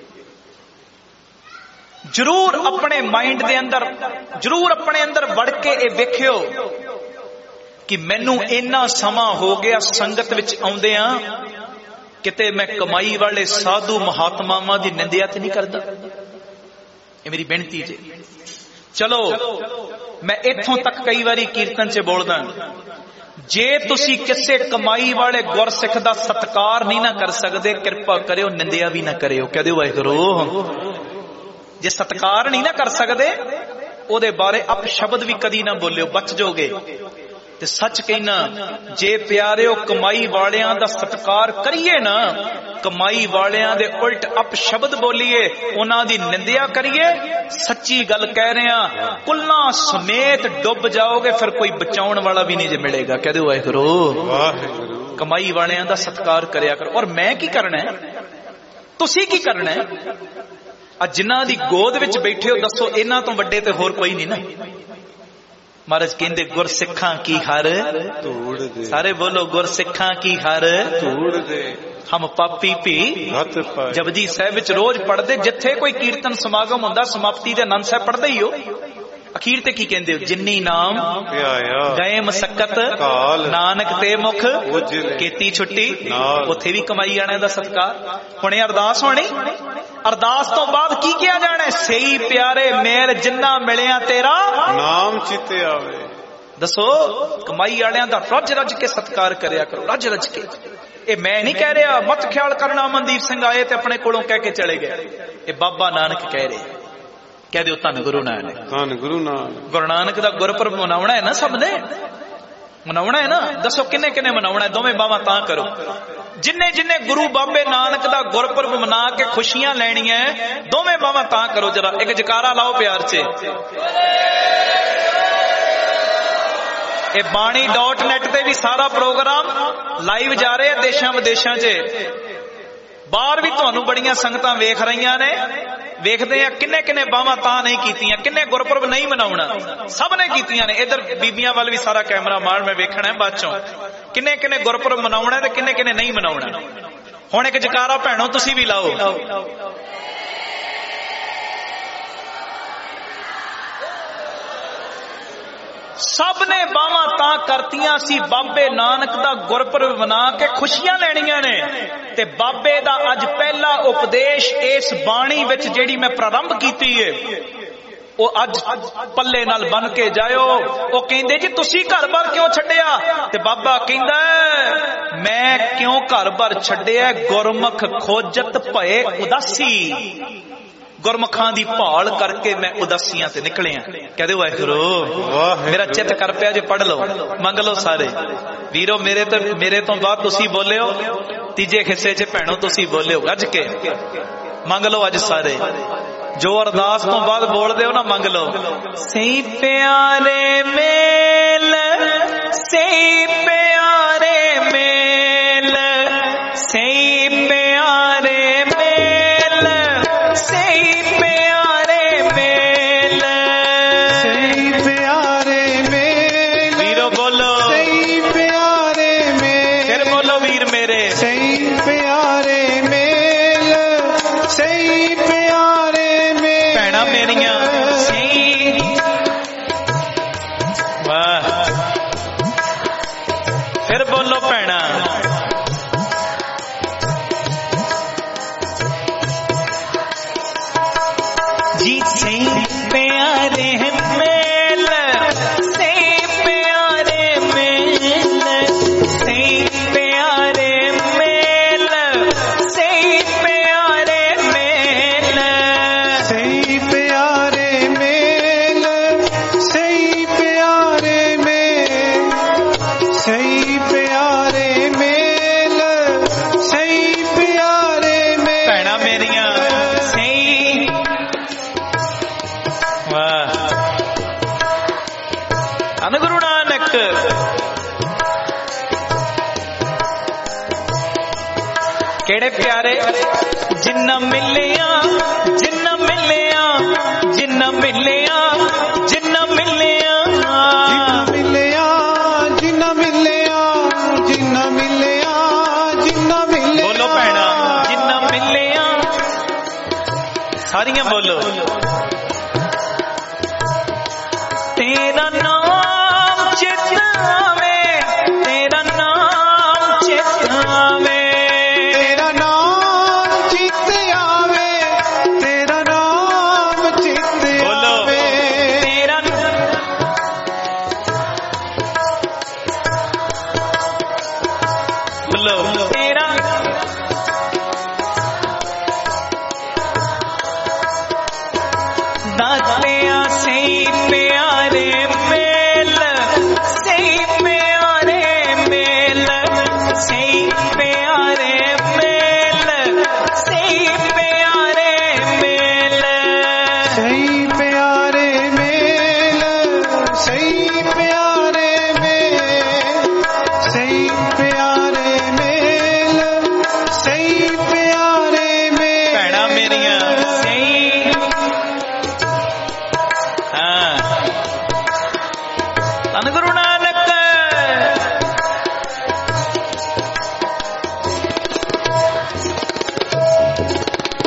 जरूर अपने माइंड दे अंदर, जरूर अपने अंदर वड़ के ये वेखियो कि मैनू इन्ना समा हो गया संगत विच आउंदियां, किते मैं कमाई वाले साधु महात्मावां दी निंदिया ते नहीं करदा। ये मेरी बेनती जे। चलो मैं इथों तक कई बारी कीर्तन च बोलदा, जे तुसी किसे कमाई वाले गुरसिख दा सत्कार नहीं ना कर सकदे, कृपा करियो निंदिया भी ना करियो। कहदे वाहिगुरू। जे सत्कार नहीं ना कर सकदे, ओदे बारे अपशब्द भी कदी ना बोलियो, बच जाओगे। ते सच कहना, जे प्यारिओ कमाई वालियां दा सत्कार करिए ना, कमाई वालियां दे उल्ट अपशब्द बोलिए, उन्हां दी निंदिया करिए, सच्ची गल कह रहे हैं, कुल्ला समेत डुब जाओगे, फिर कोई बचाउण वाला भी नहीं जे मिलेगा। कहदे वाहिगुरू। कमाई वालियां दा सत्कार करिया करो। और मैं की करना है, तुसी की करना है? जिन्हां दी गोद विच बैठे हो, दसो इन्हां तो वड्डे ते होर कोई नहीं ना। महाराज कहते गुर सिखां की हर ਧੂੜ ਦੇ सारे बोलो गुर सिखां की हर ਧੂੜ ਦੇ हम पापी भी ਹੱਥ ਪਾਏ जपजी साहिब विच रोज पढ़ते जिथे कोई कीर्तन समागम हुंदा समाप्ति दे आनंद साहिब पढ़दे ही हो अखीर ते की कहंदे हो जिन्नी नाम ਧਿਆਇਆ गए मसक्कत ਕਾਲ नानक ते मुख ਉਜਲੇ केती छुट्टी नाल। उत्थे भी कमाई जाने दा सत्कार हुणे अरदास होनी अरदास तो बाद की किया जाना सही प्यारे मेल जिन्ना मिलिया तेरा ਨਾਮ ਚਿੱਤੇ ਆਵੇ दसो कमाई वालियां दा रज रज के सत्कार करया करो रज रज के ये मैं नहीं कह रहा मत ख्याल करना मनदीप सिंह आए ते अपने कोलों कह के चले गए ये बाबा नानक कह रहे कह दो धन गुरु नानक ਧੰਨ ਗੁਰੂ ਨਾਨਕ गुरु नानक दा गुरपुरब मनाउणा है ना सबने मनाउणा है ना दसो किन्ने किन्ने मनाउणा है दोवें बावां तां करो जिन्ने जिन्ने गुरु बाबे नानक दा गुरपुरब मना के खुशियां लैणियां दोवें बावां तां करो जरा एक जकारा लाओ प्यार से ये बाणी.net ते भी सारा प्रोग्राम लाइव जा रहे हैं देशां विदेशां च बाहर भी तुहानू बड़ियां संगतां वेख रहीआं ने वेखदे आ किन्ने किन्ने बावां तां नहीं कीतियां किन्ने गुरपुरब नहीं मनाउणा सब ने कीतियां ने इधर बीबियां वाल भी सारा कैमरा मार मैं वेखना है बाद चों किन्ने किन्ने गुरपुरब मनाउणा ते किन्ने किन्ने नहीं मनाउणा हुण एक जकारा भैणो तुसीं भी लाओ सब ने बावां तां करतियां सी बाबे नानक दा गुरपुरब मना के खुशियां लैणियां ने ते बाबे दा अज पहला उपदेश इस बाणी विच जेड़ी मैं प्रारंभ कीती है वो अज पल्ले नाल बन के जायो वो कहंदे जी तुसी घर बार क्यों छड्डिया ते बाबा कहंदा मैं क्यों घर बार छड्डिया गुरमुख खोजत भए उदासी गुरमुखां दी भाल करके मैं उदासियां ते निकलिया कह दे वाहिगुरू मेरा चित कर पिया जे पढ़ लो मंग लो सारे वीरो मेरे तो बाद तुसी बोले हो तीजे हिस्से च भैणो तुसी बोले हो गज के मंग लो अज सारे जो अरदास तो बाद बोल दे हो ना मंग लो सही प्यारे मेल सही प्यारे मेल सही प्यारे मेल सही प्यारे मेल ਸਹੀ ਪਿਆਰੇ ਮੇਲ वीरो बोलो ਸਹੀ ਪਿਆਰੇ ਮੇਲ फिर बोलो वीर मेरे ਸਹੀ ਪਿਆਰੇ ਮੇਲ ਸਹੀ ਪਿਆਰੇ ਮੇਲ भैणा मेरियां सही वाह फिर बोलो भैणा जी सही प्यारे मेल सही प्यारे मेल सही प्यारे मेल सही प्यारे मेल ਸਹੀ ਪਿਆਰੇ ਮੇਲ ਸਹੀ ਪਿਆਰੇ ਮੇਲ ਸਹੀ ਪਿਆਰੇ ਮੇਲ ਸਹੀ ਪਿਆਰੇ ਮੇਲ ਭੈਣਾਂ ਮੇਰੀਆਂ ਸਹੀ ਵਾਹ ਧੰਨ ਗੁਰੂ ਨਾਨਕ ਕਿਹੜੇ ਪਿਆਰੇ ਜਿੰਨਾ ਮਿਲਿਆ ਜਿੰਨਾ ਮਿਲਿਆ ਜਿੰਨਾ ਮਿਲਿਆ ਜਿੰਨਾ ਮਿਲਿਆ ਮਿਲਿਆ ਜਿੰਨਾ ਮਿਲਿਆ ਜਿੰਨਾ ਮਿਲਿਆ ਜਿੰਨਾ ਮਿਲਿਆ ਬੋਲੋ ਭੈਣਾ ਜਿੰਨਾ ਮਿਲਿਆ ਸਾਰੀਆਂ ਬੋਲੋ ਤੇਰਾ ਨਾਮ ਚਿਤਾਵੇ ਤੇਰਾ ਨਾਮ ਚਿਤਾਵੇ ਤੇਰਾ ਨਾਮ ਚਿੱਤ ਆਵੇ ਤੇਰਾ ਨਾਮ ਚਿੱਤ ਬੋਲੋ ਆਵੇ ਤੇਰਾ ਬੋਲੋ ਤੇਰਾ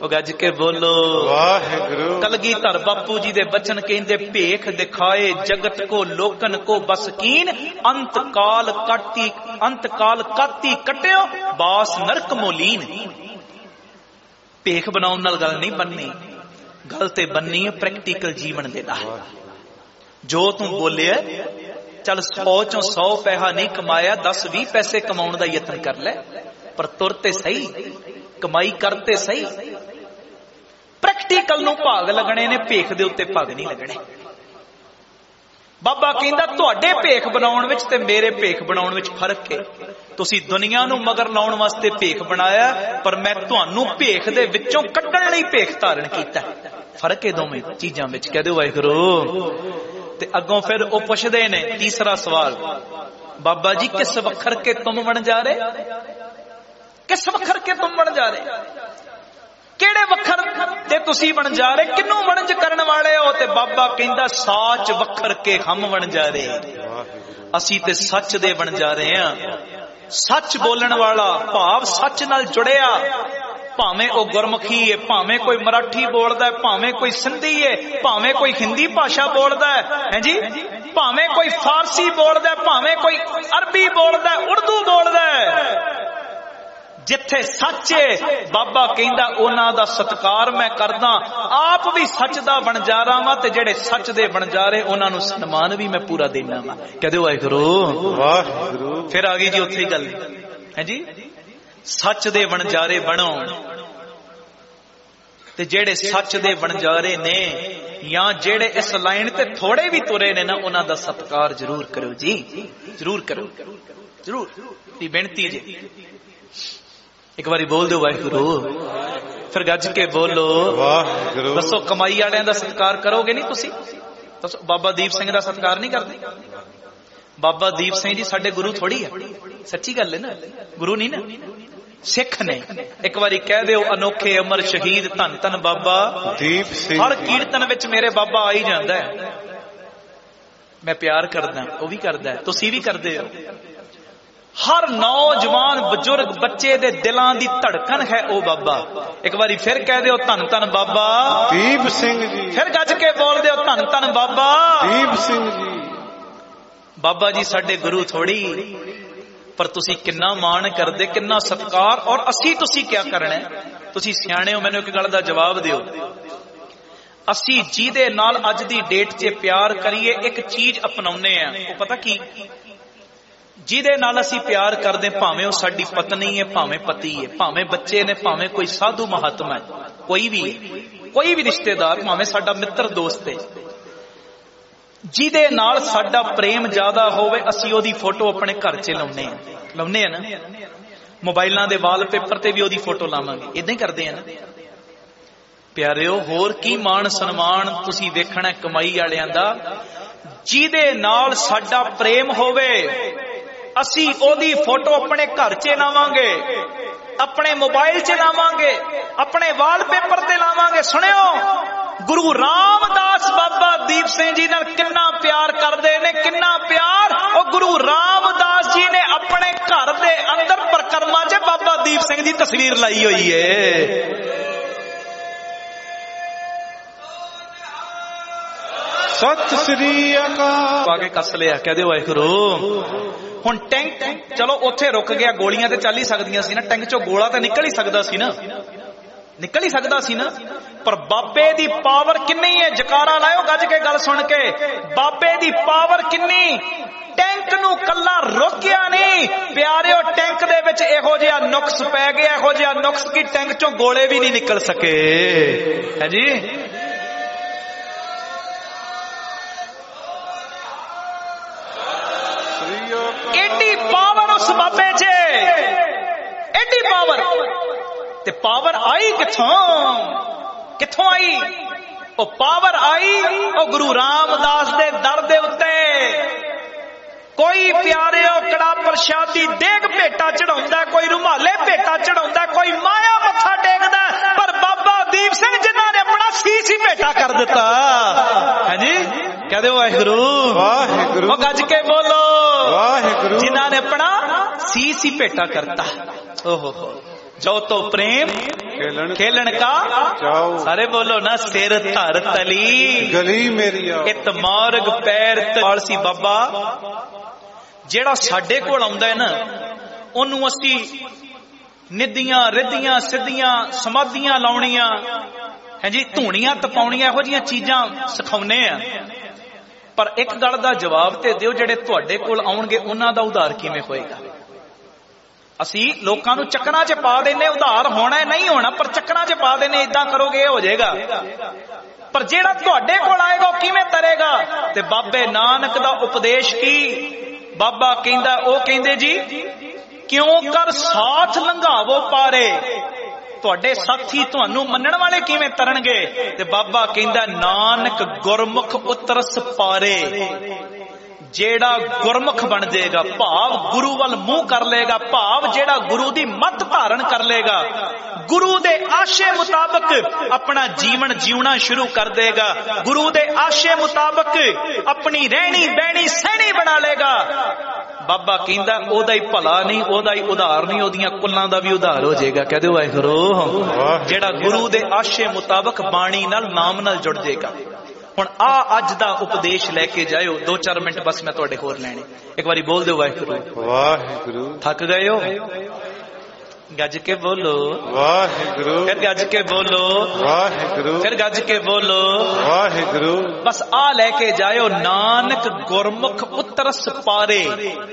ਉਹ ਗੱਜ ਕੇ ਬੋਲੋ ਵਾਹਿਗੁਰੂ। ਕਲਗੀਧਰ ਬਾਪੂ ਜੀ ਦੇ ਬਚਨ ਕਹਿੰਦੇ, ਭੇਖ ਦਿਖਾਏ ਜਗਤ ਕੋ ਲੋਕਨ ਕੋ ਬਸਕੀਨ, ਅੰਤ ਕਾਲ ਕਾਤੀ ਕਟਿਓ ਬਾਸ ਨਰਕ ਮੋਲੀਨ। ਭੇਖ ਬਣਾਉਣ ਨਾਲ ਗੱਲ ਨਹੀਂ ਬਣਨੀ, ਗੱਲ ਤੇ ਬਣਨੀ ਹੈ ਪ੍ਰੈਕਟੀਕਲ ਜੀਵਨ ਦੇ ਨਾਲ। ਜੋ ਤੂੰ ਬੋਲਿਆ, ਚੱਲ 100 ਚੋਂ 100 ਪੈਸਾ ਨਹੀਂ ਕਮਾਇਆ, 10-20 ਪੈਸੇ ਕਮਾਉਣ ਦਾ ਯਤਨ ਕਰ ਲੈ, ਪਰ ਤੁਰ ਤੇ ਸਹੀ, ਕਮਾਈ ਕਰਤੇ ਸਹੀ। ਪ੍ਰੈਕਟੀਕਲ ਨੂੰ ਭਾਗ ਲੱਗਣੇ ਨੇ, ਭੇਖ ਦੇ ਉੱਤੇ ਭਾਗ ਨਹੀਂ ਲੱਗਣੇ। ਬਾਬਾ ਕਹਿੰਦਾ ਤੁਹਾਡੇ ਭੇਖ ਬਣਾਉਣ ਵਿੱਚ ਤੇ ਮੇਰੇ ਭੇਖ ਬਣਾਉਣ ਵਿੱਚ ਫਰਕ ਹੈ। ਤੁਸੀਂ ਦੁਨੀਆ ਨੂੰ ਮਗਰ ਲਾਉਣ ਵਾਸਤੇ ਭੇਖ ਬਣਾਇਆ, ਪਰ ਮੈਂ ਤੁਹਾਨੂੰ ਭੇਖ ਦੇ ਵਿੱਚੋਂ ਕੱਢਣ ਲਈ ਭੇਖ ਧਾਰਨ ਕੀਤਾ। ਫਰਕ ਹੈ ਦੋਵੇਂ ਚੀਜ਼ਾਂ ਵਿੱਚ। ਕਹਿ ਦਿਓ ਵਾਹਿਗੁਰੂ। ਤੇ ਅੱਗੋਂ ਫਿਰ ਉਹ ਪੁੱਛਦੇ ਨੇ ਤੀਸਰਾ ਸਵਾਲ, ਬਾਬਾ ਜੀ ਕਿਸ ਵਖਰ ਕੇ ਤੁਮ ਬਣ ਜਾ ਰਹੇ, ਕਿਸ ਵਖਰ ਕੇ ਤੁਮ ਬਣ ਜਾ ਰਹੇ, ਕਿਹੜੇ ਵਖਰ ਤੇ ਤੁਸੀਂ ਬਣ ਜਾ ਰਹੇ, ਕਿਹਨੂੰ ਵਣਜ ਕਰਨ ਵਾਲੇ ਹੋ? ਤੇ ਬਾਬਾ ਕਹਿੰਦਾ ਸਾਚ ਵਖਰ ਕੇ ਹਮ ਬਣ ਜਾ ਰਹੇ, ਅਸੀਂ ਤੇ ਸੱਚ ਦੇ ਬਣ ਜਾ ਰਹੇ ਹਾਂ। ਸੱਚ ਬੋਲਣ ਵਾਲਾ ਭਾਵ ਸੱਚ ਨਾਲ ਜੁੜਿਆ, ਭਾਵੇਂ ਉਹ ਗੁਰਮੁਖੀ ਹੈ, ਭਾਵੇਂ ਕੋਈ ਮਰਾਠੀ ਬੋਲਦਾ ਹੈ, ਭਾਵੇਂ ਕੋਈ ਸਿੰਧੀ ਹੈ, ਭਾਵੇਂ ਕੋਈ ਹਿੰਦੀ ਭਾਸ਼ਾ ਬੋਲਦਾ ਹੈ ਜੀ, ਭਾਵੇਂ ਕੋਈ ਫਾਰਸੀ ਬੋਲਦਾ ਹੈ, ਭਾਵੇਂ ਕੋਈ ਅਰਬੀ ਬੋਲਦਾ ਹੈ, ਉਰਦੂ ਬੋਲਦਾ ਹੈ। ਜਿੱਥੇ ਸੱਚ ਹੈ ਬਾਬਾ ਕਹਿੰਦਾ ਉਹਨਾਂ ਦਾ ਸਤਿਕਾਰ ਮੈਂ ਕਰਦਾ, ਆਪ ਵੀ ਸੱਚ ਦਾ ਬਣਜਾਰਾ ਵਾਂ, ਤੇ ਜਿਹੜੇ ਸੱਚ ਦੇ ਬਣਜਾਰੇ ਉਹਨਾਂ ਨੂੰ ਸਨਮਾਨ ਵੀ ਮੈਂ ਪੂਰਾ ਦੇਣਾ ਵਾ। ਕਹਦੇ ਵਾਹਿਗੁਰੂ ਵਾਹਿਗੁਰੂ। ਫਿਰ ਆ ਗਈ ਜੀ ਉੱਥੇ ਹੀ ਗੱਲ ਹੈ ਜੀ, ਸੱਚ ਦੇ ਬਣਜਾਰੇ ਬਣੋ, ਤੇ ਜਿਹੜੇ ਸੱਚ ਦੇ ਬਣਜਾਰੇ ਨੇ ਜਾਂ ਜਿਹੜੇ ਇਸ ਲਾਈਨ ਤੇ ਥੋੜੇ ਵੀ ਤੁਰੇ ਨੇ ਨਾ, ਉਹਨਾਂ ਦਾ ਸਤਿਕਾਰ ਜ਼ਰੂਰ ਕਰੋ ਜੀ, ਜ਼ਰੂਰ ਕਰੋ, ਜ਼ਰੂਰ। ਇਹ ਬੇਨਤੀ ਜੀ, ਇੱਕ ਵਾਰੀ ਬੋਲ ਦਿਓ ਵਾਹਿਗੁਰੂ, ਫਿਰ ਗੱਜ ਕੇ ਬੋਲੋ ਵਾਹਿਗੁਰੂ। ਦੱਸੋ ਕਮਾਈ ਵਾਲਿਆਂ ਦਾ ਸਤਿਕਾਰ ਕਰੋਗੇ ਨਹੀਂ ਤੁਸੀਂ? ਦੱਸੋ ਬਾਬਾ ਦੀਪ ਸਿੰਘ ਦਾ ਸਤਿਕਾਰ ਨਹੀਂ ਕਰਦੇ? ਬਾਬਾ ਦੀਪ ਸਿੰਘ ਜੀ ਸਾਡੇ ਗੁਰੂ ਥੋੜੀ ਹੈ, ਸੱਚੀ ਗੱਲ ਹੈ ਨਾ, ਗੁਰੂ ਨਹੀਂ ਨਾ, ਸਿੱਖ ਨੇ। ਇੱਕ ਵਾਰੀ ਕਹਿ ਦਿਓ ਅਨੋਖੇ ਅਮਰ ਸ਼ਹੀਦ ਧੰਨ ਧੰਨ ਬਾਬਾ ਦੀਪ ਸਿੰਘ। ਹਰ ਕੀਰਤਨ ਵਿੱਚ ਮੇਰੇ ਬਾਬਾ ਆ ਹੀ ਜਾਂਦਾ ਹੈ। ਮੈਂ ਪਿਆਰ ਕਰਦਾ, ਉਹ ਵੀ ਕਰਦਾ, ਤੁਸੀਂ ਵੀ ਕਰਦੇ ਹੋ। ਹਰ ਨੌਜਵਾਨ ਬਜ਼ੁਰਗ ਬੱਚੇ ਦੇ ਦਿਲਾਂ ਦੀ ਧੜਕਣ ਹੈ ਉਹ ਬਾਬਾ। ਇੱਕ ਵਾਰੀ ਫਿਰ ਕਹਿ ਦਿਓ ਧੰਨ ਧੰਨ ਬਾਬਾ ਦੀਪ ਸਿੰਘ ਜੀ। ਫਿਰ ਗੱਜ ਕੇ ਬੋਲ ਦਿਓ ਧੰਨ ਧੰਨ ਬਾਬਾ ਦੀਪ ਸਿੰਘ ਜੀ। ਬਾਬਾ ਜੀ ਸਾਡੇ ਗੁਰੂ ਥੋੜੀ, ਪਰ ਤੁਸੀਂ ਕਿੰਨਾ ਮਾਣ ਕਰਦੇ, ਕਿੰਨਾ ਸਤਿਕਾਰ। ਔਰ ਅਸੀਂ ਤੁਸੀਂ ਕੀ ਕਰਨਾ? ਤੁਸੀਂ ਸਿਆਣੇ ਹੋ, ਮੈਨੂੰ ਇੱਕ ਗੱਲ ਦਾ ਜਵਾਬ ਦਿਓ। ਅਸੀਂ ਜਿਹਦੇ ਨਾਲ ਅੱਜ ਦੀ ਡੇਟ 'ਚ ਪਿਆਰ ਕਰੀਏ, ਇੱਕ ਚੀਜ਼ ਅਪਣਾਉਨੇ ਆ, ਉਹ ਪਤਾ ਕੀ? ਜਿਹਦੇ ਨਾਲ ਅਸੀਂ ਪਿਆਰ ਕਰਦੇ, ਭਾਵੇਂ ਉਹ ਸਾਡੀ ਪਤਨੀ ਹੈ, ਭਾਵੇਂ ਪਤੀ ਹੈ, ਭਾਵੇਂ ਬੱਚੇ ਨੇ, ਭਾਵੇਂ ਕੋਈ ਸਾਧੂ ਮਹਾਤਮਾ ਹੈ, ਕੋਈ ਵੀ ਹੈ, ਕੋਈ ਵੀ ਰਿਸ਼ਤੇਦਾਰ, ਭਾਵੇਂ ਸਾਡਾ ਮਿੱਤਰ ਦੋਸਤ ਹੈ, ਜਿਹਦੇ ਨਾਲ ਸਾਡਾ ਪ੍ਰੇਮ ਜ਼ਿਆਦਾ ਹੋਵੇ, ਅਸੀਂ ਉਹਦੀ ਫੋਟੋ ਆਪਣੇ ਘਰ 'ਚ ਲਾਉਨੇ ਆ ਨਾ। ਮੋਬਾਈਲਾਂ ਦੇ ਵਾਲਪੇਪਰ ਤੇ ਵੀ ਉਹਦੀ ਫੋਟੋ ਲਾਵਾਂਗੇ, ਇਦਾਂ ਹੀ ਕਰਦੇ ਆ ਨਾ ਪਿਆਰਿਓ। ਹੋਰ ਕੀ ਮਾਣ ਸਨਮਾਨ ਤੁਸੀਂ ਵੇਖਣਾ ਕਮਾਈ ਵਾਲਿਆਂ ਦਾ, ਜਿਹਦੇ ਨਾਲ ਸਾਡਾ ਪ੍ਰੇਮ ਹੋਵੇ, ਅਸੀਂ ਉਹਦੀ ਫੋਟੋ ਆਪਣੇ ਘਰ 'ਚ ਲਾਵਾਂਗੇ, ਆਪਣੇ ਮੋਬਾਈਲ 'ਚ ਲਾਵਾਂਗੇ, ਆਪਣੇ ਵਾਲਪੇਪਰ ਤੇ ਲਾਵਾਂਗੇ। ਸੁਣਿਓ ਗੁਰੂ ਰਾਮਦਾਸ ਬਾਬਾ ਦੀਪ ਸਿੰਘ ਜੀ ਨਾਲ ਕਿੰਨਾ ਪਿਆਰ ਕਰਦੇ ਨੇ, ਕਿੰਨਾ ਪਿਆਰ। ਉਹ ਗੁਰੂ ਰਾਮਦਾਸ ਜੀ ਨੇ ਆਪਣੇ ਘਰ ਦੇ ਅੰਦਰ ਪਰਕਰਮਾ 'ਚ ਬਾਬਾ ਦੀਪ ਸਿੰਘ ਦੀ ਤਸਵੀਰ ਲਾਈ ਹੋਈ ਏ। ਸਤਿ ਸ੍ਰੀ ਅਕਾਲ। ਪਾ ਕੇ ਕੱਸ ਲਿਆ, ਕਹਦੇ ਵਾਹਿਗੁਰੂ। ਹੁਣ ਟੈਂਕ ਚਲੋ ਉੱਥੇ ਰੁਕ ਗਿਆ, ਗੋਲੀਆਂ ਤੇ ਚੱਲ ਹੀ ਸਕਦੀਆਂ ਸੀ ਨਾ, ਟੈਂਕ ਚੋਂ ਗੋਲਾ ਤਾਂ ਨਿਕਲ ਹੀ ਸਕਦਾ ਸੀ ਨਾ, ਨਿਕਲ ਹੀ ਸਕਦਾ ਸੀ ਨਾ। ਪਰ ਬਾਬੇ ਦੀ ਪਾਵਰ ਕਿੰਨੀ ਹੈ? ਜਕਾਰਾ ਲਾਇਓ ਗੱਜ ਕੇ ਗੱਲ ਸੁਣ ਕੇ। ਬਾਬੇ ਦੀ ਪਾਵਰ ਕਿੰਨੀ, ਟੈਂਕ ਨੂੰ ਕੱਲਾ ਰੋਕਿਆ ਨਹੀਂ ਪਿਆਰਿਓ, ਟੈਂਕ ਦੇ ਵਿੱਚ ਇਹੋ ਜਿਹਾ ਨੁਕਸ ਪੈ ਗਿਆ, ਇਹੋ ਜਿਹਾ ਨੁਕਸ ਕਿ ਟੈਂਕ ਚੋਂ ਗੋਲੇ ਵੀ ਨਹੀਂ ਨਿਕਲ ਸਕੇ, ਹੈ ਜੀ। ਐਡੀ ਪਾਵਰ ਉਸ ਬਾਬੇ 'ਚ, ਐਡੀ ਪਾਵਰ। ਤੇ ਪਾਵਰ ਆਈ ਕਿੱਥੋਂ ਆਈ? ਉਹ ਪਾਵਰ ਆਈ ਉਹ ਗੁਰੂ ਰਾਮਦਾਸ ਦੇ ਦਰ ਦੇ ਉੱਤੇ। ਕੋਈ ਪਿਆਰਿਓ ਕੜਾ ਪ੍ਰਸ਼ਾਦੀ ਦੇਗ ਭੇਟਾ ਚੜਾਉਂਦਾ, ਕੋਈ ਰੁਮਾਲੇ ਭੇਟਾ ਚੜਾਉਂਦਾ, ਕੋਈ ਮਾਇਆ ਮੱਥਾ ਟੇਕਦਾ, ਪਰ ਬਾਬਾ ਦੀਪ ਸਿੰਘ ਜਿਨ੍ਹਾਂ ਨੇ ਆਪਣਾ ਸੀਸ ਹੀ ਭੇਟਾ ਕਰ ਦਿੱਤਾ, ਹਾਂਜੀ। ਕਹਦੇ ਵਾਹਿਗੁਰੂ ਵਾਹਿਗੁਰੂ। ਉਹ ਗੱਜ ਕੇ ਬੋਲੋ ਵਾਹਿਗੁਰੂ। ਜਿਨ੍ਹਾਂ ਨੇ ਆਪਣਾ ਸੀਸ ਹੀ ਭੇਟਾ ਕਰਤਾ। ਓਹੋ, ਜੋ ਤੋ ਪ੍ਰੇਮ खेलन का जाओ। सारे बोलो ना, सिर धर तली गली मेरी इत मार्ग पैर तालसी। बाबा जेड़ा साडे कोल आउंदा है ना, ओनू असी निधियां रिधियां सिद्धियां समाधियां लाउणियां है जी, धूणियां तपाउणियां, इहो जिहियां चीजां सिखाउने आ। पर एक गल दा जवाब ते दिओ, जेड़े तुहाडे कोल आउणगे उन्हां दा उधार किवें होएगा? असी लोकां नूं चक्करां च पा देने, उधार होना है नहीं होना, पर चक्करां च पा देने, इदां करोगे हो जाएगा। पर जेड़ा तुहाडे कोल आएगा ओ किवें तरेगा? ते बाबे नानक दा उपदेश की बाबा कहंदा, ओ कहंदे जी क्यों कर साथ लंघावो पारे, तुहाडे साथी तुहानू मनण वाले किवें तरनगे? ते बाबा कहंदा नानक गुरमुख उतरस पारे। जेड़ा गुरमुख बन जाएगा, भाव गुरु वाल मुंह कर लेगा, भाव जेड़ा गुरु दी मत धारण कर लेगा, गुरु दे आशे मुताबिक अपना जीवन जीवना शुरू कर देगा, गुरु दे आशे मुताबिक अपनी रहनी बहनी सहनी बना लेगा। बाबा कहंदा ओदा ही भला नहीं, ओदा ही उधार नहीं, ओदियां कुल्लां दा भी उधार हो जाएगा। कह दो वाहिगुरू, जेड़ा गुरु दे आशे मुताबिक बाणी नाल नाम नाल जुड़ जाएगा। हुण आ अज दा उपदेश लेके जाओ, 2-4 मिनट बस मैं तुहाडे होर लैणे। एक बारी बोल दो वाहिगुरू वाहिगुरू। थक गए हो? गज के बोलो वाहिगुरू, फिर गज के बोलो वाहिगुरू, फिर गज के बोलो वाहिगुरू। बस आ लेके जाओ, नानक गुरमुख उतरस पारे।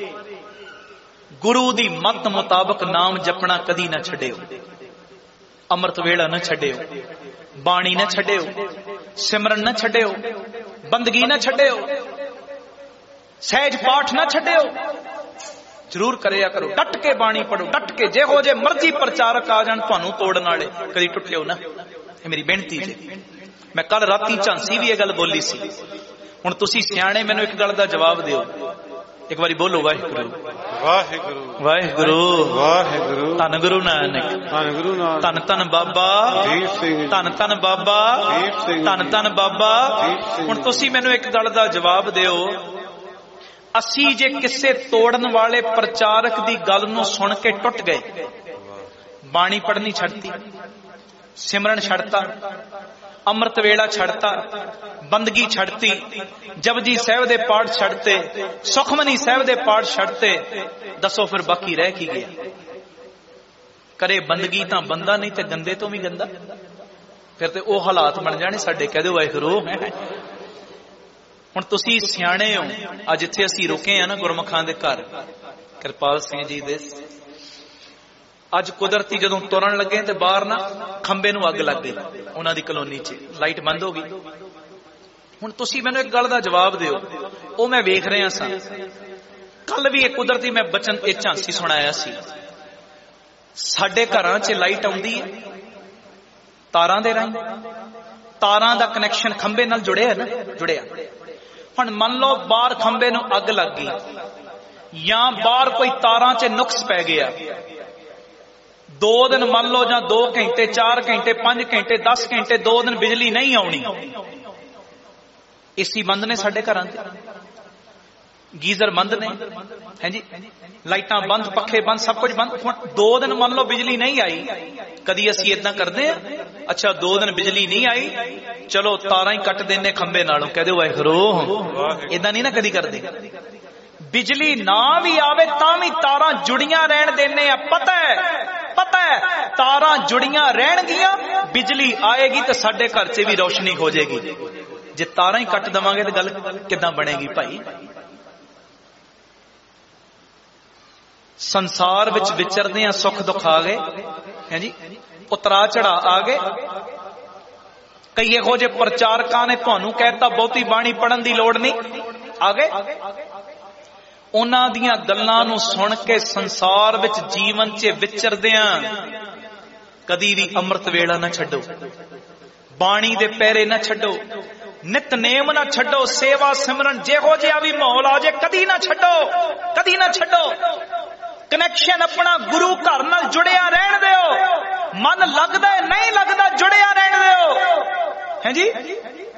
गुरु दी मत मुताबिक नाम जपना कदी ना छड्डियो, अमृत वेला न छड्डियो, बाणी न छड्डियो, सिमरन न छड्डियो, बंदगी न छड्डियो, सहज पाठ न छड्डियो, जरूर करिया करो। डट के बाणी पढ़ो, डट के। जेहो जे मर्जी प्रचारक आ जाण तुहानू तोड़न वाले, कदी टुटियो ना। ये मेरी बेनती जे। मैं कल राती झांसी भी ये गल बोली सी। हुण तुसी सियाणे मैनू एक गल दा जवाब दिओ। एक बारी बोलो वाहिगुरू वाहिगुरू वाहिगुरू वाहिगुरू। धन गुरु नानक, धन गुरु नानक, धन धन बाबा दीप सिंह, धन धन बाबा दीप सिंह, धन धन बाबा दीप सिंह। हुण तुसी मैनू एक गल दा जवाब दिओ, असी जे किसे तोड़न वाले प्रचारक दी गल नूं सुन के टुट गए, बाणी पढ़नी छड्डती, सिमरन छड्डता, अमृत वेला छड्डता, बंदगी छड्डती, जपजी साहिब दे पाठ छड्डते, सुखमनी साहिब दे पाठ छड्डते, दसो फिर बाकी रह की गया? करे बंदगी तां बंदा, नहीं ते गंदे तो भी गंदा। फिर ते ओ हालात बन जाने साडे। कह दो वाहिगुरू। हुण तुसी सियाणे हो, अज इत्थे असी रुके हैं ना गुरमुखां दे घर, किरपाल सिंह जी दे। अज कुदरती जदों तुरन लगे ते बाहर ना खंबे नूं अग लग गई, उन्हां दी कलोनी च लाइट बंद हो गई। हुण तुसी मैनूं एक गल दा जवाब दिओ, ओ मैं वेख रहा सा, कल भी एक कुदरती मैं बचन ए झांसी सुनाया सी। साडे घरां च लाइट आउंदी है तारां दे राहीं, तारां दा कनैक्शन खंबे नाल जुड़िया ना, जुड़िया। हुण मन लो बाहर खंबे नूं अग लग गई, या बाहर कोई तारां च नुक्स पै गया, 2 दिन मान लो, या 2 घंटे 4 घंटे 5 घंटे 10 घंटे 2 दिन बिजली नहीं आउणी। एसी बंद ने साडे घरां ते, गीजर बंद ने, है जी, लाइटां बंद, पखे बंद, सब कुछ बंद। हुण 2 दिन मान लो बिजली नहीं आई, कदी असी इदां करदे आ? अच्छा 2 दिन बिजली नहीं आई, चलो तारां ही कट देने खंबे नालों। कह दो वाहिगुरू, इदां नहीं ना कदी करदे। बिजली ना भी आवे तां भी तारां जुड़ियां रहन देने आ। पता है, पता है, तारां जुड़ियां रहणगियां, बिजली आएगी तो साडे घर च भी रोशनी हो जाएगी। जे तारां ही कट देवांगे तो गल किदां बनेगी भाई? संसार विच विचरदे आ, सुख दुख आ गए, है जी, उतरा चढ़ा आ गए। कई इहो जे प्रचारकां ने तुहानू कहता बहुती बाणी पढ़न दी लोड़ नहीं, आ गए। उन्हां दियां गल्लां नूं सुन के संसार विच जीवन च विचरदियां कदी भी अमृत वेला ना छड्डो, बाणी दे पैरे ना छड्डो, नितनेम ना छड्डो, सेवा सिमरन जेहो जिहा भी माहौल आ जाए कदी ना छड्डो, कदी ना छड्डो। कनैक्शन अपना गुरु घर नाल जुड़िया रहन दिओ। मन लगदा है नहीं लगदा, जुड़िया रहन दिओ, है जी।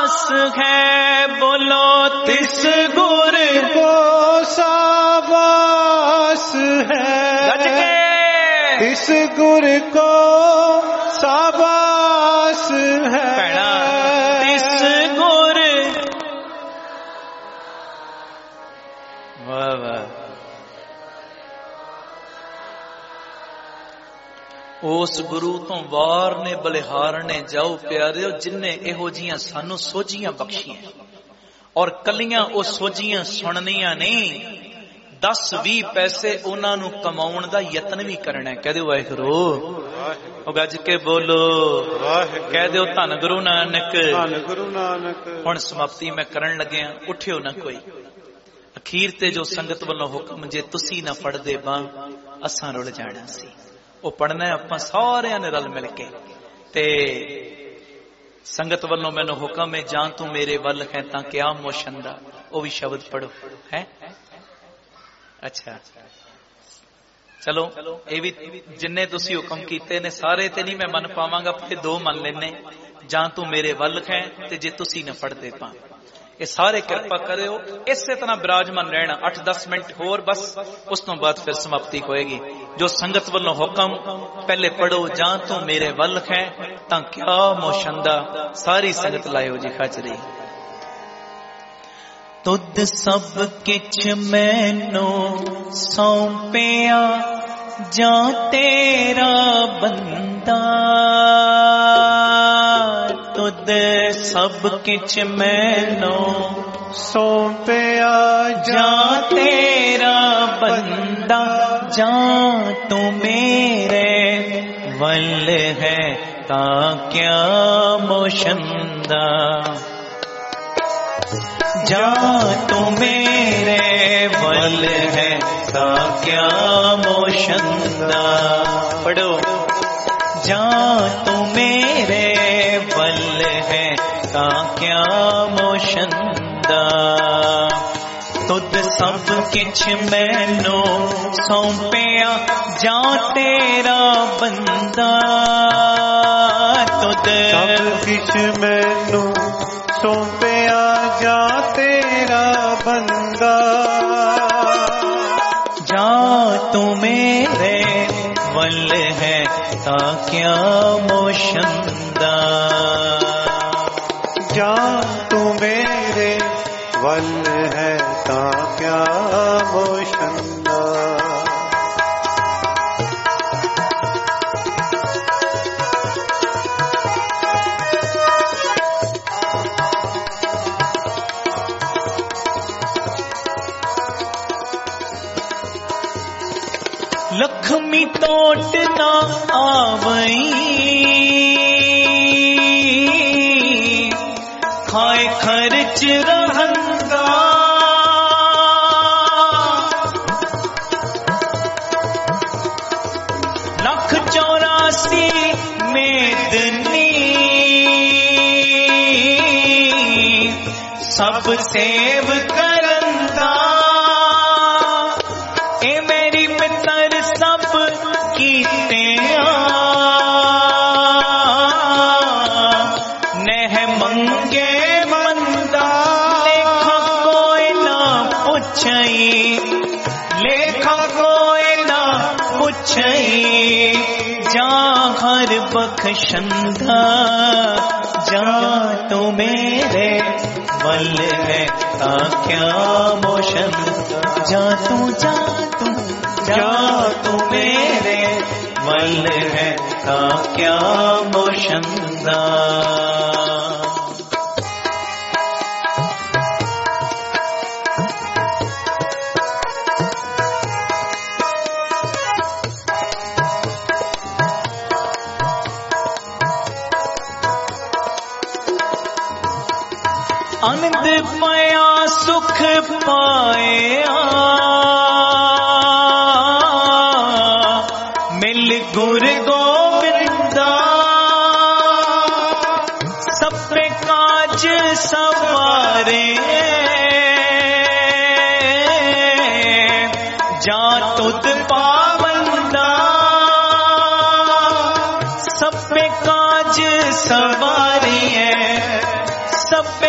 साबास है बोलो तिस गुर को साबास है, गज के तिस गुर को साबास है। भैणा तिस गुर, वाह वाह, उस गुरु तो वार ने बलिहार ने जाओ प्यारे जिन्ने एहो जियां सानू सोझियां बख्शियां और कलियां ओ सोझियां सुननियां नहीं, 10-20 पैसे उन्होंने कमाउण दा यतन भी करना है। कह दो वाहिगुरू, गज के बोलो, कह दो धन गुरु नानक, धन गुरु नानक। हुण समाप्ति मैं करन लग्या, उठियो ना कोई। अखीर ते जो संगत वालों हुक्म जे तुसी ना पढ़दे बां असां रुल जाना सी। वो पढ़ना है आपां सारियां ने रल मिल के। ते संगत वालों मैनू हुक्म है जां तू मेरे वल है तां क्या मोशंदा, वो भी शब्द पढ़ो है। अच्छा चलो ये भी जिन्ने तुसी हुक्म कीते ने सारे ते नहीं मैं मन पावांगा, फिर 2 मन लेने, जां तू मेरे वल है ते जे तुसी न पढ़दे पा। ये सारे कृपा करो इसे तरह विराजमान रहना। 8-10 मिनट होर बस, उस तो बाद फिर समाप्ति होएगी। जो संगत वालों हुक्म पहले पढ़ो जां तू मेरे वल है तां क्या मोशंदा, सारी संगत लायो जी हाजरी। तुद सब किछ मैनू सौंपिया जां तेरा बंदा, तुद सब किछ मैनू सौंपिया जां तेरा बंदा, जां तू मेरे वल है तां क्या मोशंदा, जां तू मेरे वल है तां क्या मोशंदा। पढ़ो जां तू मेरे वल है तां क्या मोशंदा, तुद सब किछ मैनू सौंपिया जां तेरा बंदा, तुद सब किछ मैनू सौंपिया जां तेरा बंदा, जां तू मेरे वल है तां क्या मोशंदा, जां तू मेरे वल है तां क्या मोशंदा। लक्ष्मी तोट ना आवई, खाए खर्च रहंगा, लख 84 मेदनी सब सेव करंदा, ए मेरी मित्र सब कीते नह मंगे मंदा, लेखा कोई ना पुछई, लेखा कोई ना पुछई, जां हर बख्शंदा, जां तू मेरे वल है तां क्या मोशंदा, जां तू मेरे वल है तां क्या मोशंदा। आनंद पाया सुख पाया, मिल गुर गोविंदा, सब पे काज सवारे, जा तुद पावंदा, सब पे काज सवारी है, सब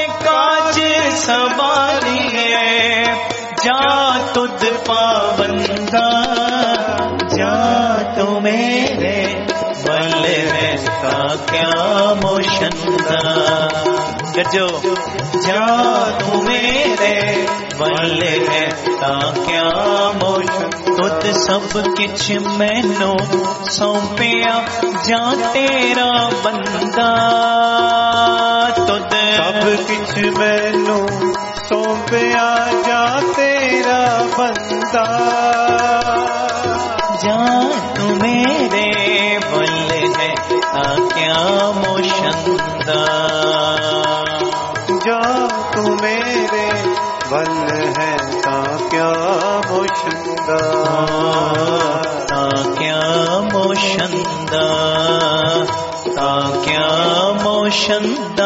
सवारिए जा तुद पावंदा जा तू मेरे बल है का क्या मोशंदा गजो जा तू मेरे बल है का क्या मोशन तुद सब किछ मैनू सौंपिया जा तेरा बंदा तुद सब किछ मैनू सौंपिया जा तेरा बंदा जा तू मेरे बल है क्या मोशंदा जा तू मेरे बल है ता क्या मोशंदा ता क्या मोशंदा ता क्या मोशंदा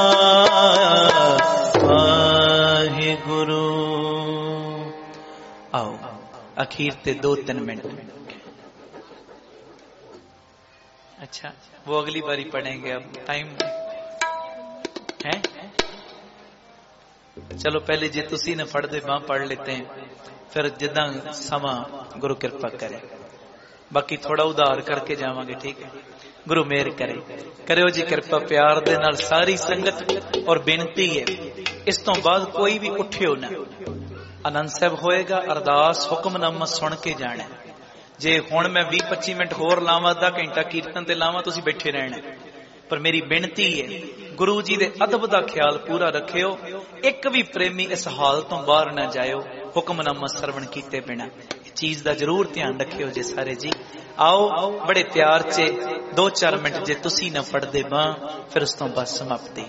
वाहिगुरु। आओ अखीर ते 2-3 मिनट। अच्छा वो अगली बारी पढ़ेंगे, अब टाइम है। चलो पहले जे तुसी ने पढ़ दे बां पढ़ लेते हैं, फिर जिदा समा गुरु कृपा करे, बाकी थोड़ा उधार करके जावांगे, ठीक है। गुरु मेहर करे, करो जी कृपा प्यार दे नाल सारी संगत। और बेनती है इस तो बाद कोई भी उठियो ना, आनंद साहब होएगा, अरदास हुक्मनामा सुन के जाना। जे हुण मैं 20-25 मिनट होर लावां, आधा घंटा कीर्तन ते लावां, तुसीं बैठे रहना। पर मेरी बेनती है गुरु जी दे अदब दा ख्याल पूरा रखियो, एक भी प्रेमी इस हाल तो बाहर ना जायो हुक्मनामा सरवण कीते बिना। चीज दा जरूर ध्यान रखियो जे सारे जी। आओ बड़े प्यार च 2-4 मिनट जे तुसी ना पढ़दे बां, फिर उस तो बाद समाप्ति।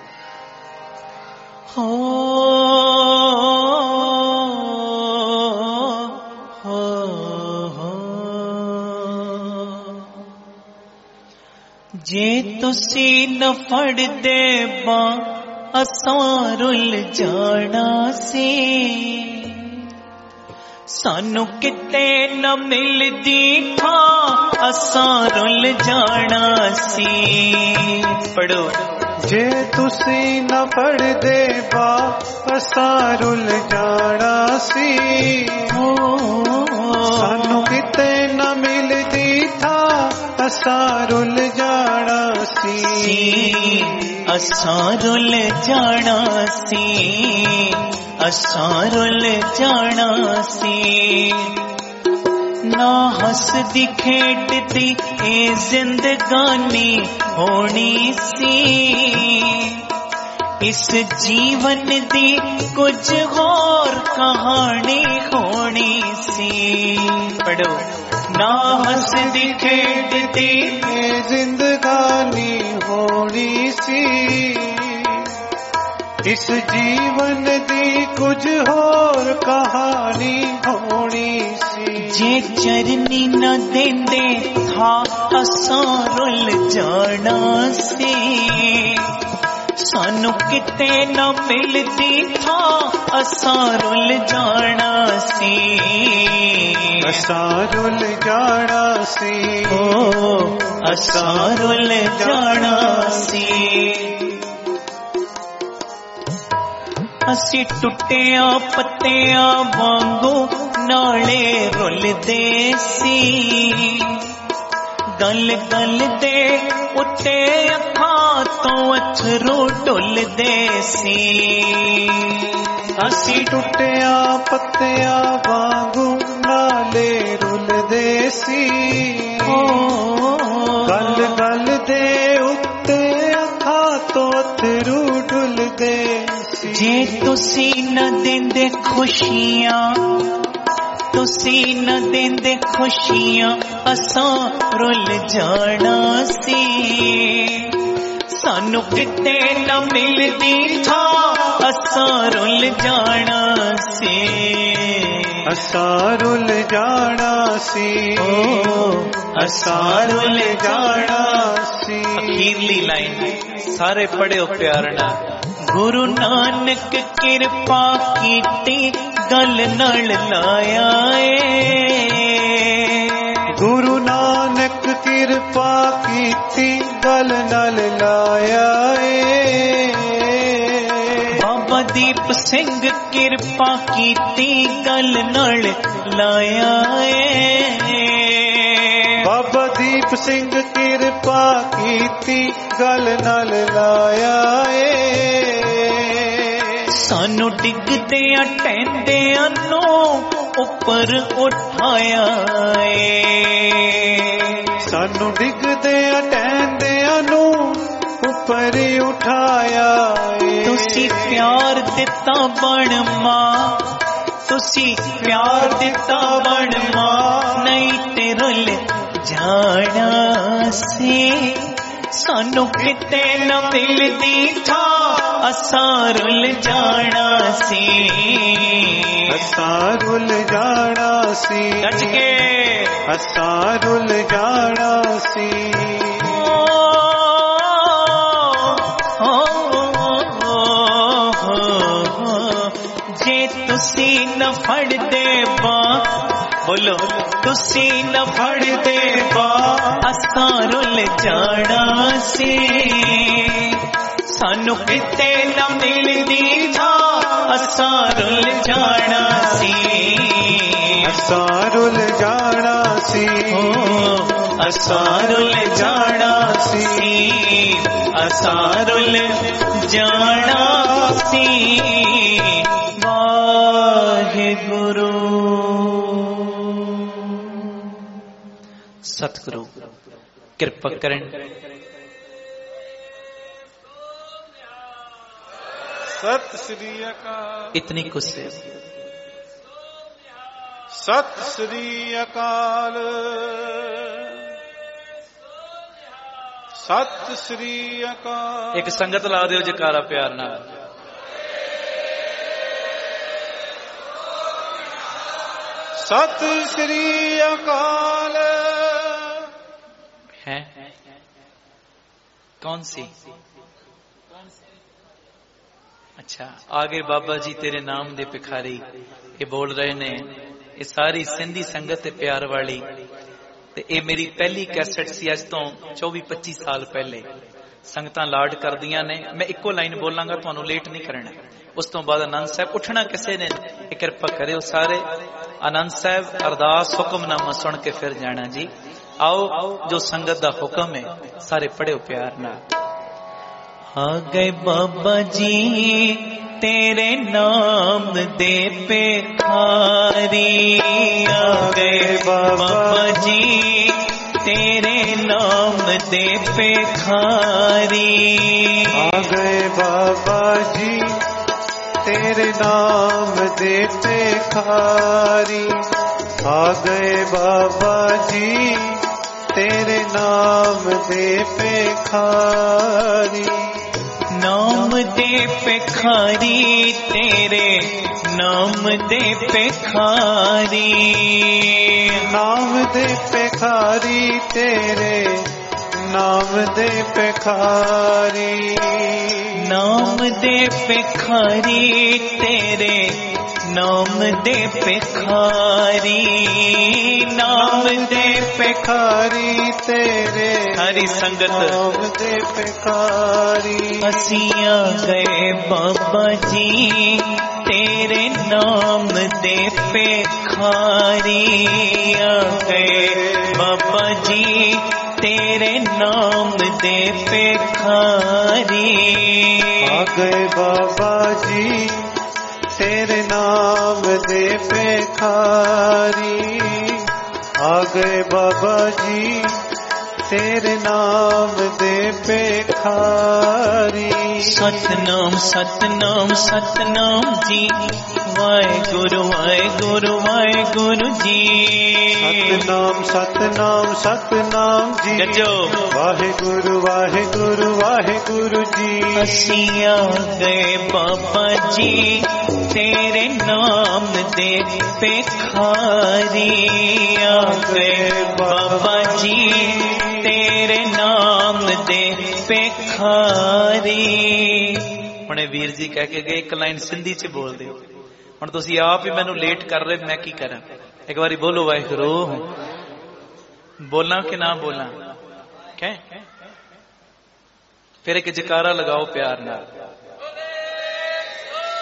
जे तुसी न फड़ दे बां असां रुल जाना सी, सानू किते न मिलदी थां असां रुल जाना सी। पढ़ो। जे तुसी न फड़ दे बा असां रुल जाना सी, सानू किते न मिलदी था असां रुल जाना सी। असां रुल जाना सी, असां रुल जाना सी। ना हसदी खेडदी ए जिंदगानी होनी सी, इस जीवन दी कुछ और कहानी होनी सी। पढ़ो। ना हसदी खेडदी ए जिंदगानी होनी सी, इस जीवन दी कुछ और कहानी होनी सी। जे चरनी न देंदे था असां रुल जाना सी, सानू किते न मिलदी था असां रुल जाना सी। असां रुल जाना सी, ओ असां रुल जाना सी। असी टुटिया पत्तिया वांगू नाले रुलदे सी, गल गल दे उत्ते अखां तो अथरू डुलदे सी। असी टुटिया पत्तिया वांगू नाले रुलदे सी, गल गल दे उत्ते अखां तो अथरू डुलदे सी। जे तुसी न देंदे खुशियां, तुसी न देंदे खुशियां असां रुल जाना सी, सानू किते न मिलदी था असां रुल जाना सी। असां रुल जाना सी, असां रुल जाना सी। अखीरली लाइन सारे पढ़ियो प्यार नाल। गुरु नानक किरपा कीती गल नल लाया ए, गुरु नानक किरपा कीती गल नल लाया ए। बाबा ਦੀਪ ਸਿੰਘ ਕਿਰਪਾ ਕੀਤੀ ਗਲ ਨਾਲ ਲਾਇਆ ਏ। ਬਾਬਾ ਦੀਪ ਸਿੰਘ ਕਿਰਪਾ ਕੀਤੀ ਗਲ ਨਾਲ ਲਾਇਆ ਏ। ਸਾਨੂੰ ਡਿੱਗਦਿਆਂ ਟਹਿੰਦਿਆਂ ਨੂੰ ਉੱਪਰ ਉਠਾਇਆ ਏ। ਸਾਨੂੰ ਡਿੱਗਦਿਆਂ ਟਹਿੰਦਿਆਂ ਨੂੰ ਉੱਪਰ ਉਠਾਇਆ ਏ। ਤੁਸੀਂ ਪਿਆਰ ਦਿੱਤਾ ਬਣ ਮਾਂ, ਤੁਸੀਂ ਪਿਆਰ ਦਿੱਤਾ ਬਣ ਮਾਂ, ਨਹੀਂ ਤੇ ਰੁੱਲ ਜਾਣਾ ਸੀ। ਸਾਨੂੰ ਕਿਤੇ ਨਾ ਮਿਲਦੀ ਥਾਂ, ਅਸਾਂ ਰੁੱਲ ਜਾਣਾ ਸੀ। ਅਸਾਂ ਰੁੱਲ ਜਾਣਾ ਸੀ। ਗੱਜ ਕੇ ਅਸਾਂ ਰੁੱਲ ਜਾਣਾ ਸੀ। ਜੇ ਤੁਸੀਂ ਨ ਫੜਦੇ ਬਾਂਹ, ਬੋਲੋ ਤੁਸੀਂ ਨ ਫੜਦੇ ਬਾਂਹ, ਅਸਾਂ ਰੁੱਲ ਜਾਣਾ ਸੀ। ਸਾਨੂੰ ਕਿਤੇ ਨਾ ਮਿਲਦੀ ਥਾਂ, ਅਸਾਂ ਰੁੱਲ ਜਾਣਾ ਸੀ। ਅਸਾਂ ਰੁੱਲ ਜਾਣਾ ਸੀ। ਅਸਾਂ ਰੁੱਲ ਜਾਣਾ ਸੀ। ਅਸਾਂ ਰੁੱਲ ਜਾਣਾ ਸੀ। ਵਾਹਿਗੁਰੂ ਸਤਿਗੁਰੂ ਕਿਰਪਾ ਕਰਨ। ਸਤਿ ਸ੍ਰੀ ਅਕਾਲ। ਇਤਨੀ ਕੁਛ ਹੈ। ਸਤਿ ਸ੍ਰੀ ਅਕਾਲ। ਸਤਿ ਸ੍ਰੀ ਅਕਾਲ। ਇੱਕ ਸੰਗਤ ਲਾ ਦਿਓ ਜਕਾਰਾ ਪਿਆਰ ਨਾਲ। ਸਤਿ ਸ੍ਰੀ ਅਕਾਲ। ਹੈ ਕੌਣ सी? अच्छा, आगे बाबा जी तेरे नाम दे भिखारी ये बोल रहे ने। ये सारी सिंधी संगत है प्यार वाली। ते ये मेरी पहली कैसेट सी अज तो 24-25 साल पहले। संगतां लाड करदियां ने। मैं इक्को लाइन बोलांगा, तुहानू लेट नहीं करना। उस तो बाद आनंद साहब उठना किसे ने, कृपा करियो सारे। आनंद साहब अरदास हुक्मनामा सुन के फिर जाना जी। आओ जो संगत दा हुक्म है सारे पढ़ियो प्यार नाल। आ गए बाबा जी तेरे नाम दे भिखारी। आ गए बाबा जी तेरे नाम दे भिखारी। आ गए बाबा जी तेरे नाम दे भिखारी। आ गए बाबा जी तेरे नाम दे भिखारी। नाम दे भिखारी तेरे नाम दे भिखारी। नाम दे भिखारी तेरे नाम दे भिखारी। नाम दे भिखारी तेरे नाम दे भिखारी। नाम दे भिखारी तेरे हरी संगत नाम दे भिखारी। असिया गए बाबा जी तेरे नाम दे भिखारी। आ गए बाबा जी तेरे नाम दे भिखारी। आ गए बाबा जी तेरे नाम दे भिखारी। आ गए बाबा जी तेरे नाम दे भिखारी। सतनाम सतनाम सतनाम जी। वाहेगुरु वाहेगुरु वाहेगुरु जी। सतनाम सतनाम सतनाम जी। गजो वाहेगुरु वाहेगुरु वाहेगुरु जी। असिया गए बाबा जी तेरे नाम दे भिखारी। आ गए बाबा जी तेरे नाम दे भिखारी। हुणे वीर जी कह के गए एक लाइन सिंधी च बोल दे। हुण तुसीं आप ही मैनू लेट कर रहे, मैं की करा? एक बारी बोलो वाहिगुरू। बोला कि ना बोला? क्या फिर एक जकारा लगाओ प्यार नाल।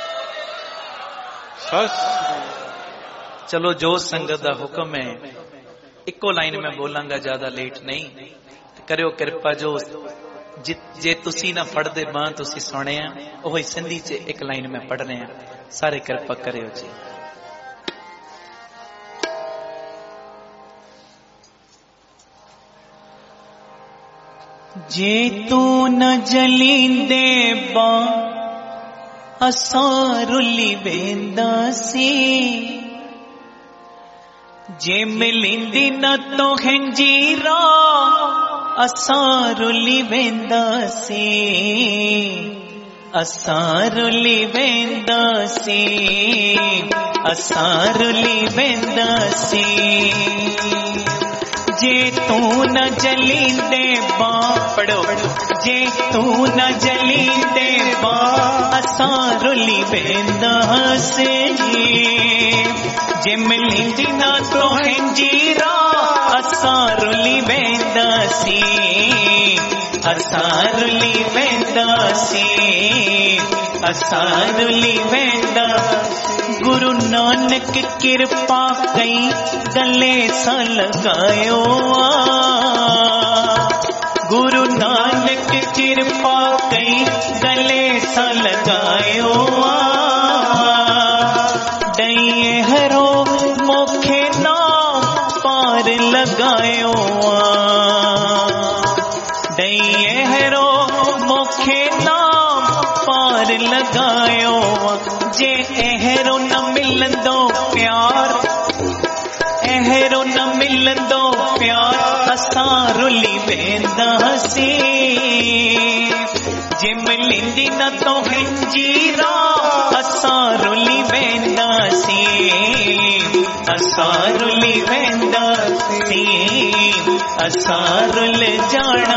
चलो जो संगत दा हुक्म है, इको लाइन में बोलांगा, ज्यादा लेट नहीं। करियो कृपा, जो जे तुसी ना पढ़दे बां तुसी सुने, ओही सिंधी च एक लाइन में पढ़ने, सारे कृपा करियो जी। जे तू न जलींदे बा असां रुली वेंदासी, जे मिलिंदी न तो हिंजीरा असां रुली वेंदासी, असां रुली वेंदासी, असां रुली वेंदासी। जे तू न जलींदे बा, पढ़ो, जे तू न जलींदे बा असां रुली वेंदासी, जे मिलिंदी न तो हिंजीरा असां रुली वेंदासी, असां रुली वेंदासी, असां रुली वेंदासी। गुरु नानक कृपा कई गले सा लगायो, गुरु नानक कृपा कई गले सा लगायो, दइए हरो मोखे नाम पार लगायो, दइए हरो मोखे नाम पार लगायो। जे एहरो न मिलंदो प्यार, एहरो न मिलंदो प्यार असां रुली वेंदासी, जे मिलिंदी न तो हिंजीरा असां रुली वेंदासी, असां रुली वेंदासी, असां रुल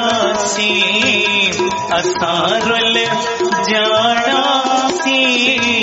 जाणासी, असां रुल जाणासी।